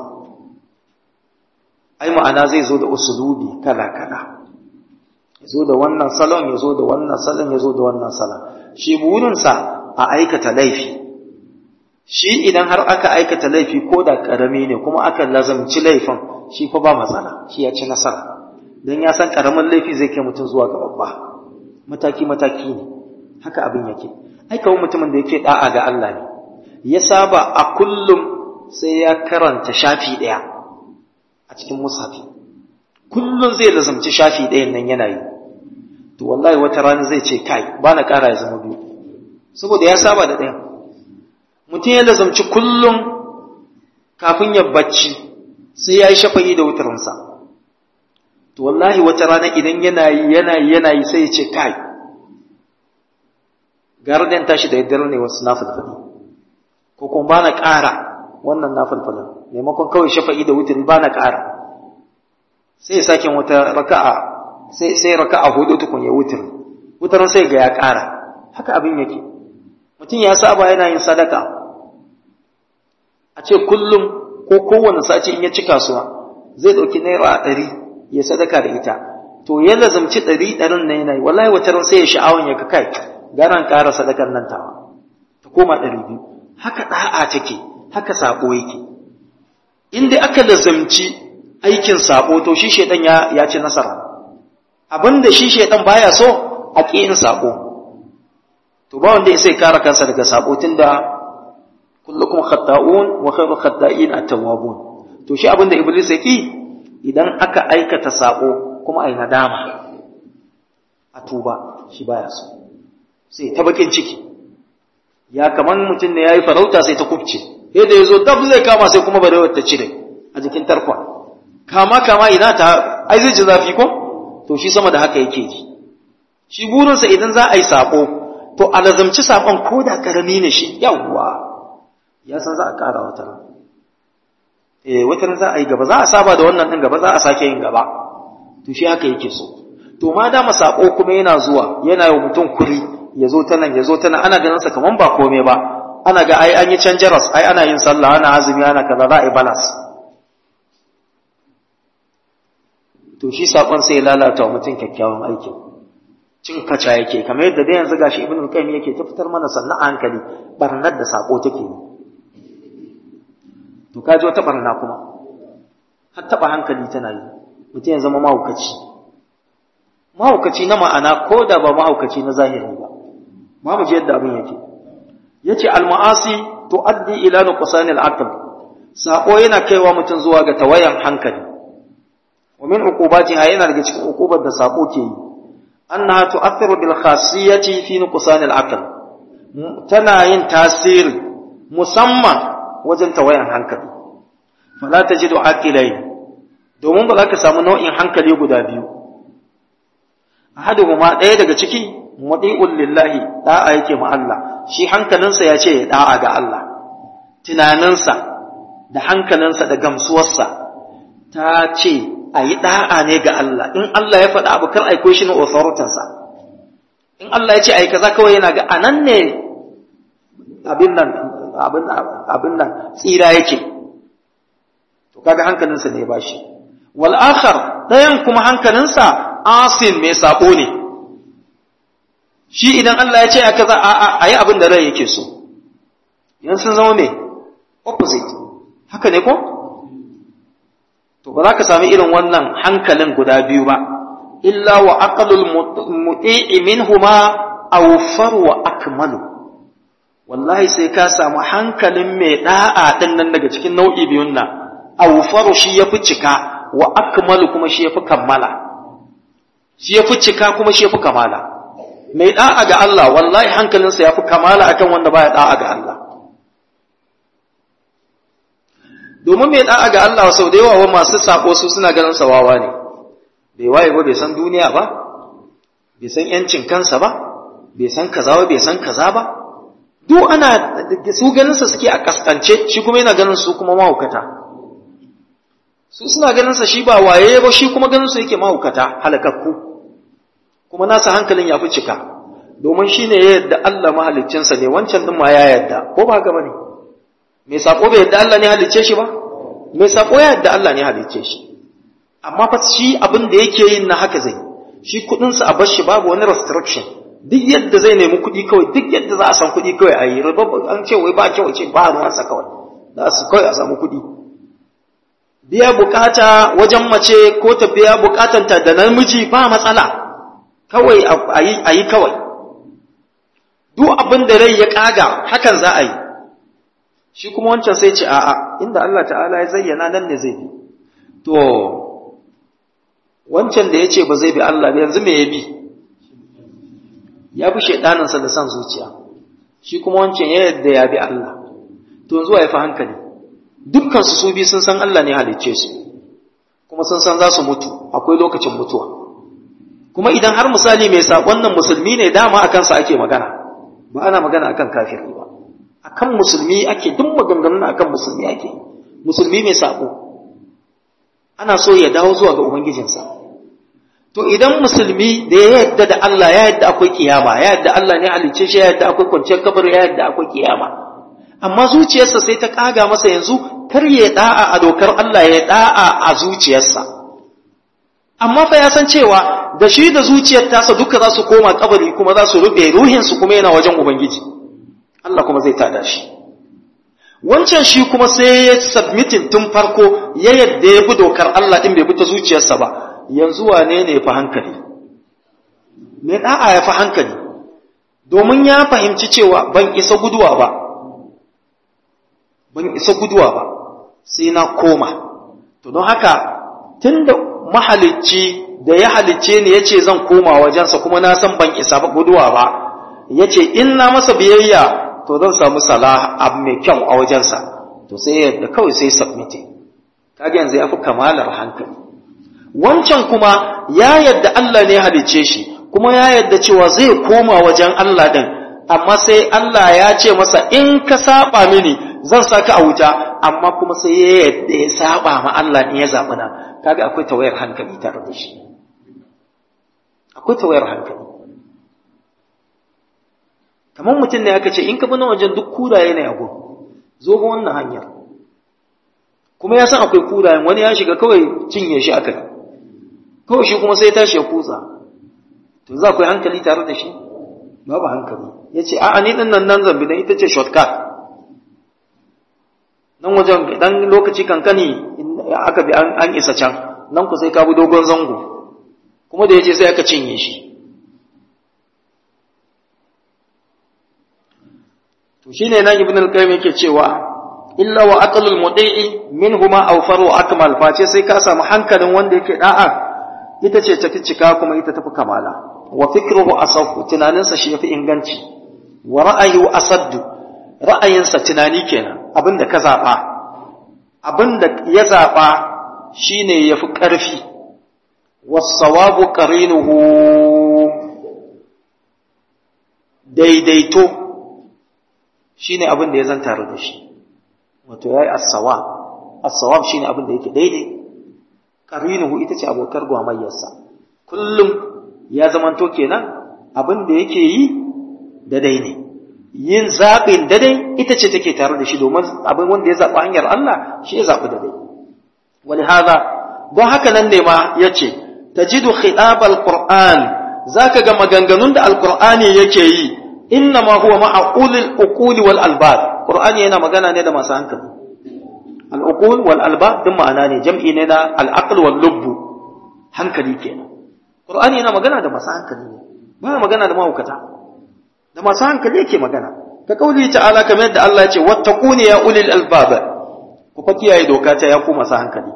ai ma'ana zai zo da usulubi kala kala yazo da wannan salon yazo da wannan salon yazo da wannan salon shi burinsa a aikata laifi shi idan har aka aikata laifi ko da karami ne kuma aka lazamci laifin shi fa ba matsala shi ya ci nasara dan ya san karamin laifi zai kai mutum zuwa ga babba mataki mataki ne haka abin yake ai kawai mutumin da yake da'a ga Allah ne ya saba a kullum sai ya karanta shafi daya a cikin mushafi kullum zai lazamci shafi dayan nan yana yi to wallahi wata rana zai ce kai ba na ƙara ya zama biyu saboda ya saba da ɗaya mutum ya lazamci kullum kafin ya bacci sai ya yi shafa'i da wutarinsa to wallahi wata rana idan yana yi yana yi yana yi sai ya ce kai garden tashi da yaddar ne wasu nafilfili ko kuma ba na ƙara wannan nafilfilin maimakon kawai shafa'i da wutari ba na ƙara sai ya sake wata raka'a sai sai raka'a hudu tukun ya wutar wutarin sai ga ya ƙara haka abin yake mutum ya saba yana yin sadaka a ce kullum ko kowane sati in ya ci kasuwa zai ɗauki naira ɗari ya sadaka da ita to ya lazamci ɗari ɗarin na yanayi wallahi wataran sai ya sha'awan ya ga kai garan ƙara sadakar nan tawa ta koma ɗari biyu haka ɗa'a take haka saƙo yake in dai aka lazamci aikin saƙo to shi shaidan ya ya ci nasara abinda shi shaidan baya so a ƙi in saƙo to ba wanda sai kare kansa daga saƙo tunda kullukum khata'un wa khairu khata'in at-tawwabun to shi abinda iblis yake idan aka aikata saƙo kuma ai nadama a tuba shi baya so sai ta bakin ciki ya kaman mutum ne yayi farauta sai ta kubce yadda yazo dab zai kama sai kuma barewar ta cire a jikin tarkwa kama kama ina ta ai zai ji zafi ko to shi sama da haka yake ji shi burinsa idan za a yi saƙo to a lazamci saƙon ko da karami ne shi yawwa ya san za a ƙara wata ran eh wata ran za a yi gaba za a saba da wannan din gaba za a sake yin gaba to shi haka yake so to ma da saƙo kuma yana zuwa yana yi mutum kuri ya zo ta nan ya zo ta nan ana ganin sa kaman ba komai ba ana ga ai an yi canjaras ai ana yin sallah ana azumi ana kaza za a yi balas to shi saƙon sai ya lalata wa mutum kyakkyawan aikin cin kaca yake kamar yadda dai yanzu gashi ibnu qayyim yake ta fitar mana sannan a hankali barnar da sako take yi to kaji wata barna kuma har taba hankali tana yi mutum ya zama mahaukaci mahaukaci na ma'ana ko da ba mahaukaci na zahiri ba ma mu ji yadda abin yake yace al-ma'asi tuaddi ila nuqsan al-aql sako yana kaiwa mutum zuwa ga tawayan hankali wa min uqubatiha yana daga cikin uqubar da sako ke yi أنها تؤثر بالخاصية في نقصان العقل تناين تاثير مسمى وزن توين hankali فلا تجد عاقلين domin ba za ka samu nau'in hankali guda biyu ahaduhuma ɗaya daga ciki mudi'un lillahi da'a yake ma Allah shi hankalinsa ya ce da'a ga Allah tunaninsa da hankalinsa da gamsuwarsa ta ce a yi ɗa'a ne ga Allah in Allah ya faɗa abu kar aiko shi na authoritinsa in Allah ya ce a yi kaza kawai yana ga anan ne abin nan abin nan tsira yake to kaga hankalinsa ne ya bashi wal akhar dayan kuma hankalinsa asin mai sako ne shi idan Allah ya ce a kaza a a yi abin da rai yake so yan sun zama me opposite haka ne ko to ba za ka sami irin wannan hankalin guda biyu ba illa wa aqlul muti'i minhuma awfar wa akmalu wallahi sai ka samu hankalin mai da'a din nan daga cikin nau'i biyun nan awfar shi yafi cika wa akmalu kuma shi yafi kammala shi yafi cika kuma shi yafi kamala mai da'a ga Allah wallahi hankalinsa yafi kamala akan wanda baya da'a ga Allah domin mai da'a ga Allah sau da yawa masu sako su suna ganin sawawa ne bai waye ba bai san duniya ba bai san yancin kansa ba bai san kaza ba bai san kaza ba duk ana su ganinsa suke a kaskance, shi kuma yana ganin su kuma mahaukata. Su suna ganinsa shi ba waye ba, shi kuma ganin su yake mahaukata halakakku, kuma nasa hankalin ya fi cika, domin shi ne ya yadda Allah mahaliccinsa ne, wancan ɗin ma ya yadda, ko ba haka ba ne? Mai saƙo bai yadda Allah ne halicce shi ba? Mai saƙo ya yadda Allah ne halicce shi. Amma fa shi abin da yake yin na haka zai, shi kuɗinsa a bar shi babu wani restriction, duk yadda zai nemi kuɗi kawai, duk yadda za a san kuɗi kawai a yi, an ce wai ba kyau ce ba ruwansa kawai, za su kawai a samu kuɗi. Biya bukata wajen mace ko ta biya bukatanta da namiji ba matsala, kawai a yi kawai. Duk abin da rai ya ƙaga hakan za a yi. Shi kuma wancan sai ce a'a, inda Allah ta'ala ya zayyana nan ne zai bi. To, wancan da ya ce ba zai bi Allah ba yanzu me ya bi? Ya bi shaidaninsa da son zuciya. Shi kuma wancan ya yadda ya bi Allah. To, zuwa ya fi hankali. Dukkansu su bi sun san Allah ne halicce su, kuma sun san za su mutu, akwai lokacin mutuwa. Kuma idan har misali mai saƙon nan musulmi ne dama a kansa ake magana, ba ana magana akan kafiri ba. Akan musulmi ake, duk maganganun akan musulmi ake, musulmi mai saƙo. Ana so ya dawo zuwa ga Ubangijinsa. To idan musulmi da ya yadda da Allah, ya yadda akwai kiyama, ya yadda Allah ne halicce shi, ya yadda akwai kwanciyar kabari, ya yadda akwai kiyama. Amma zuciyarsa sai ta kaga masa yanzu kar ya da'a a dokar Allah, ya da'a a zuciyarsa. Amma fa ya san cewa da shi da zuciyar tasa duka za su koma kabari kuma za su rube, ruhinsu kuma yana wajen Ubangiji. Allah kuma zai tada shi. Wancan shi kuma sai ya submitin tun farko ya yadda ya bi dokar Allah din bai bi ta zuciyarsa ba. Yanzu wane ne ya fi hankali? Me da'a ya fi hankali? Domin ya fahimci cewa ban isa guduwa ba. ban isa guduwa ba sai na koma. To don haka tunda mahalicci da ya halicce ni yace zan koma wajensa kuma na san ban isa ba guduwa ba, yace in na masa biyayya to zan samu salah abu mai kyau a wajensa, to sai yadda kawai sai submitting. Kaga yanzu yafi kamalar hankali. Wancan kuma ya yadda Allah ne halicce shi, kuma ya yadda cewa zai koma wajen Allah din, amma sai Allah ya ce masa in ka saba mini zan saka a wuta, amma kuma sai ya yadda ya saba ma Allah ne ya zaɓi na. Kaga akwai tawayar hankali tare da shi, akwai tawayar hankali. Kamar mutum ne aka ce in ka bi na wajen duk kuraye ne a gudu, zo ga wannan hanyar, kuma ya san akwai kurayen, wani ya shiga kawai cinye shi aka kawai shi kuma sai tashi ya kutsa, to za akwai hankali tare da shi? Babu hankali. Ya ce a'a ni ɗin nan nan zambi don ita ce shortcut. Nan wajen dan lokaci kankani aka bi an isa can, nan ku sai ka bi dogon zango, kuma da ya ce sai aka cinye shi. To shi ne nan Ibn al-Qayyim yake cewa illa wa aqlul mudi'i minhuma awfar wa akmal, face sai ka samu hankalin wanda yake da'a ita ce tafi cika kuma ita tafi kamala. Wa fikruhu asaffu, tunaninsa shi yafi inganci. Wa ra'ayu asaddu, ra'ayinsa tunani kenan, abinda ka zaba abinda ya zaba shine yafi ƙarfi. Was-sawabu qarinuhu, daidaito shine abinda ya zan tare da shi. Wato yayi as-sawab, as-sawab shine abinda yake daidai. Qarinuhu ita ce abokar gwamayyarsa. Kullum ya zamanto kenan abinda yake yi dadai ne. Yin zaɓin dadai ita ce take tare da shi, domin abin wanda ya zaɓi hanyar Allah shi ya zaɓi dadai. Wani haza, don haka nan ne ma ya ce, ta jidu khiɗab al-Qur'an, za ka ga maganganun da al-Qur'ani yake yi, inna ma huwa ma'aqulil uquli wal albab. Qur'ani yana magana ne da masu hankali. Al-uqul wal albab din ma'ana ne, jam'i ne na al-aql wal lubbu, hankali kenan. Qur'ani yana magana da masu hankali ne, ba magana da mahaukata. Da masu hankali yake magana. Ka kauli ta'ala kamar yadda Allah ya ce wattaquni ya ulil albab, ku fa kiyaye doka ta ya ku masu hankali.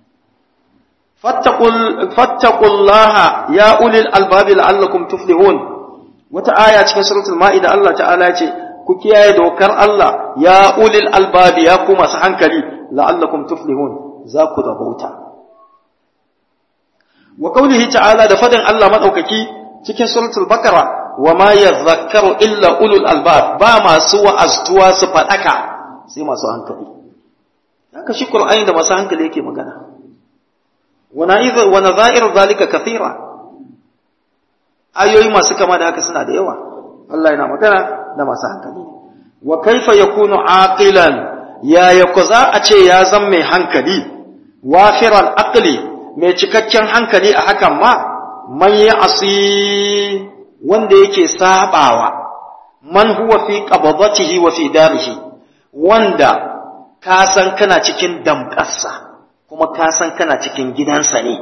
Fattaqul fattaqullaha ya ulil albab la'allakum tuflihun. Wata aya cikin suratul Maida Allah ta'ala ya ce ku kiyaye dokar Allah ya ulil albab ya ku masu hankali la'allakum tuflihun, za ku rabauta. Wa qawlihi ta'ala da fadin Allah madaukaki cikin suratul Baqara wa ma yadhakkaru illa ulul albab ba masu wa'aztuwa su fadaka sai masu hankali haka shi Qur'ani da masu hankali yake magana wa na'iza wa nazair zalika kathira ayoyi masu kama da haka suna da yawa Allah yana magana da masu hankali wa kaifa yakunu aqilan ya yako za a ce ya zama mai hankali wafiran aqli mai cikakken hankali a hakan ma man ya'si wanda yake sabawa man huwa fi qabdatihi wa fi darihi wanda ka san kana cikin damƙarsa kuma ka san kana cikin gidansa ne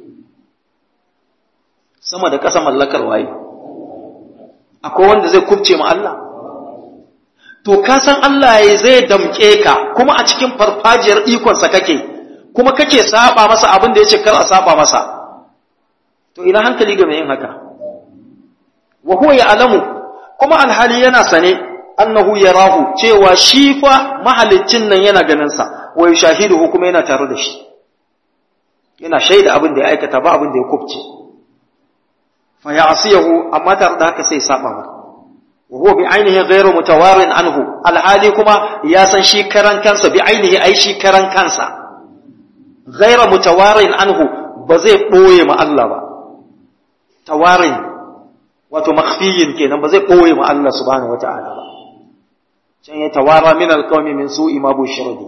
sama da ƙasa mallakar waye akwai wanda zai kubce ma Allah to ka san Allah ya zai damƙe ka kuma a cikin farfajiyar ikonsa kake kuma kake saba masa abin da yace kar a saba masa to ina hankali ga mai yin haka wa huwa ya'lamu kuma alhali yana sane annahu yarahu cewa shi fa mahaliccin nan yana ganin sa wa yashahiduhu kuma yana tare da shi yana shaida abin da ya aikata ba abin da ya kubce fa ya'siyahu amma tare da haka sai saba masa wa huwa bi ainihi ghayru mutawarin anhu alhali kuma ya san shi karan kansa bi ainihi ai shi karan kansa ghayru mutawarin anhu ba zai boye ma Allah ba tawarin wato makhfiyin kenan ba zai boye ma Allah subhanahu wataala ba can ya tawara min alqawmi min su'i ma bushiradi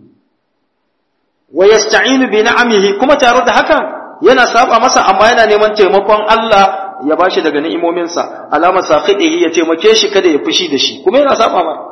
wa yasta'inu bi ni'amihi kuma tare da hakan yana saba masa amma yana neman taimakon Allah ya bashi daga ni'imominsa alama sakhidihi ya taimake shi kada ya fushi da shi kuma yana saba ma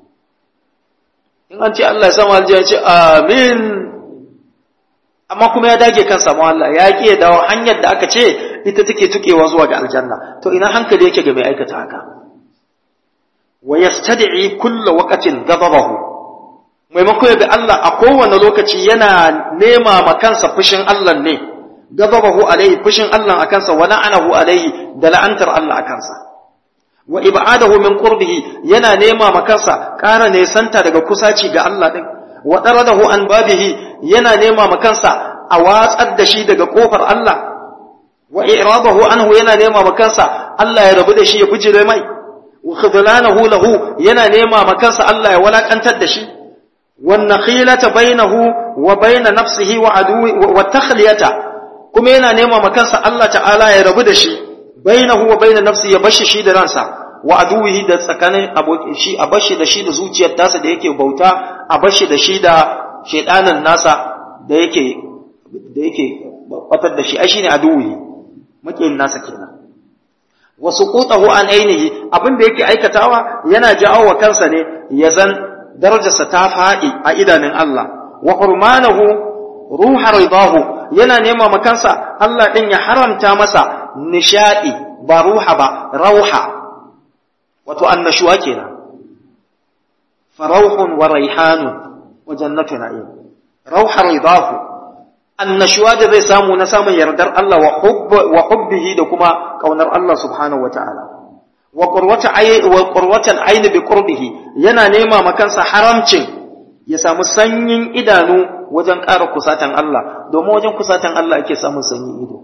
in an ce Allah ya sama aljiya ya ce amin amma kuma ya dage kan samu Allah ya ki ya dawo hanyar da aka ce ita take tukewa zuwa ga aljanna to ina hankali yake ga mai aikata haka wa yastad'i kullu waqtin ghadabahu maimako ya bi Allah a kowane lokaci yana nema ma kansa fushin Allah ne ghadabahu alaihi fushin Allah a kansa wa la'anahu alaihi da la'antar Allah a kansa wa ib'adahu min qurbihi yana nema ma kansa ƙara nesanta daga kusaci ga Allah din wa daradahu an babihi yana nema ma kansa a watsar da shi daga kofar Allah wa i'radahu anhu yana nema ma kansa Allah ya rabu da shi ya bujire mai wa khidlanahu lahu yana nema ma kansa Allah ya walakantar da shi wan nakhilata bainahu wa bain nafsihi wa aduwi wa takhliyata kuma yana nema ma kansa Allah ta'ala ya rabu da shi bainahu wa bain nafsihi ya bashi shi da ransa wa aduwihi da tsakanin abokin shi a bashi da shi da zuciyar tasa da yake bauta a bashi da shi da shedanin nasa da yake da yake batar da shi ai shine aduwihi makiyin nasa kenan wa suqutahu an ainihi abinda yake aikatawa yana jawo wa kansa ne ya zan darajarsa ta fadi a idanun Allah wa hurmanahu ruha ridahu yana nema ma kansa Allah din ya haramta masa nishadi ba ruha ba rauha wato annashuwa kenan farauhun wa raihanun wa jannatu na'im rauha ridahu annashuwa da zai samu na samun yardar Allah wa hubbihi da kuma kaunar Allah subhanahu wata'ala wa qurwata ay wa qurwatan ayn bi qurbihi yana nema makansa haramcin ya samu sanyin idanu wajen ƙara kusatan Allah domin wajen kusatan Allah ake samun sanyin ido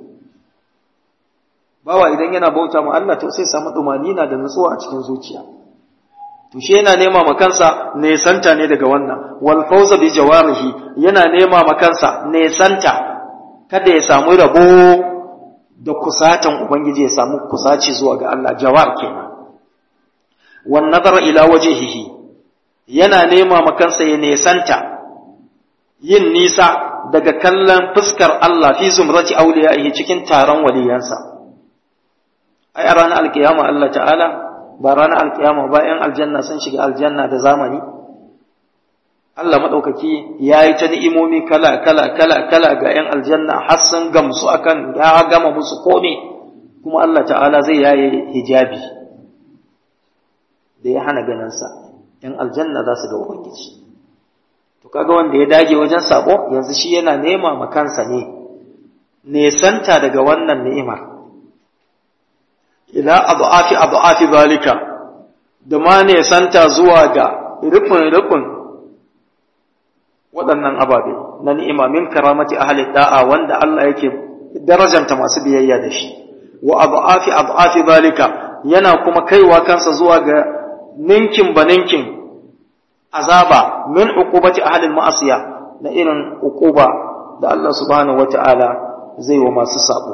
bawa idan yana bauta ma Allah to sai samu dumanina da nutsuwa a cikin zuciya to shi yana nema makansa nesanta ne daga wannan wal fawza bi jawarihi yana nema makansa nesanta kada ya samu rabo da kusatan ubangiji ya samu kusaci zuwa ga Allah jawar kenan wan nazara ila wajhihi yana nema makansa ya nesanta yin nisa daga kallon fuskar Allah fi zumrati awliyaihi cikin taron waliyansa ai a ranar alkiyama Allah ta'ala ba ranar alkiyama ba ‘yan aljanna sun shiga aljanna da zamani Allah maɗaukaki ya yi ta ni'imomi kala kala kala kala ga ‘yan aljanna har sun gamsu akan ya gama musu kome kuma Allah ta'ala zai yaye hijabi da ya hana ganinsa ‘yan aljanna za su ga Ubangiji to kaga wanda ya dage wajen sabo yanzu shi yana nema ma kansa ne nesanta daga wannan ni'imar ila adu'afi adu'afi zalika da ma ne santa zuwa ga rufin rufin waɗannan ababe na ni'ima min karamati ahli da'a wanda Allah yake darajanta masu biyayya da shi wa adu'afi adu'afi zalika yana kuma kaiwa kansa zuwa ga ninkin ba ninkin azaba min uqubati ahli al-ma'asiya da irin uquba da Allah subhanahu wata'ala zai wa masu sabo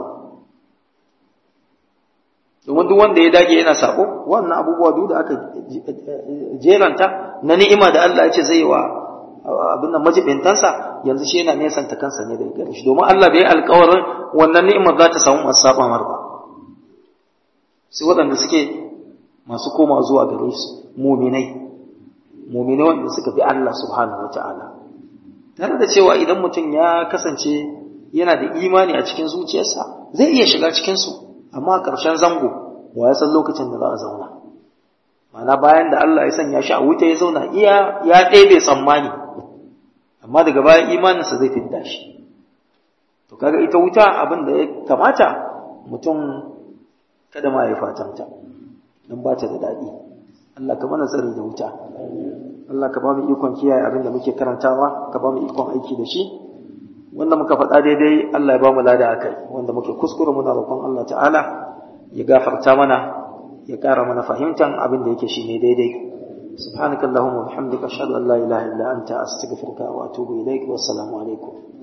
domin duk wanda ya dage yana sabo wannan abubuwa duk da aka jeranta na ni'ima da Allah ya ce zai wa abin nan majibintansa yanzu shi yana nesanta kansa ne daga gare shi domin Allah bai alƙawarin wannan ni'imar za ta samu masu saba mar ba sai waɗanda suke masu koma zuwa gare su muminai muminai wanda suka bi Allah subhanahu wata'ala tare da cewa idan mutum ya kasance yana da imani a cikin zuciyarsa zai iya shiga cikin su amma a ƙarshen zango wa ya san lokacin da za a zauna mana bayan da Allah ya sanya shi a wuta ya zauna iya ya ɗebe tsammani amma daga baya imaninsa zai fidda shi to kaga ita wuta abin da ya kamata mutum kada ma ya fatanta don ba ta da daɗi Allah ka mana tsari da wuta Allah ka ba mu ikon kiyaye abin da muke karantawa ka ba mu ikon aiki da shi wanda muka faɗa daidai Allah ya ba mu lada akai wanda muke kuskure muna roƙon Allah ta'ala ya gafarta mana ya ƙara mana fahimtan abin da yake shine daidai subhanakallahumma wa bihamdika ashhadu an la ilaha illa anta astaghfiruka wa atubu ilaik wa assalamu alaikum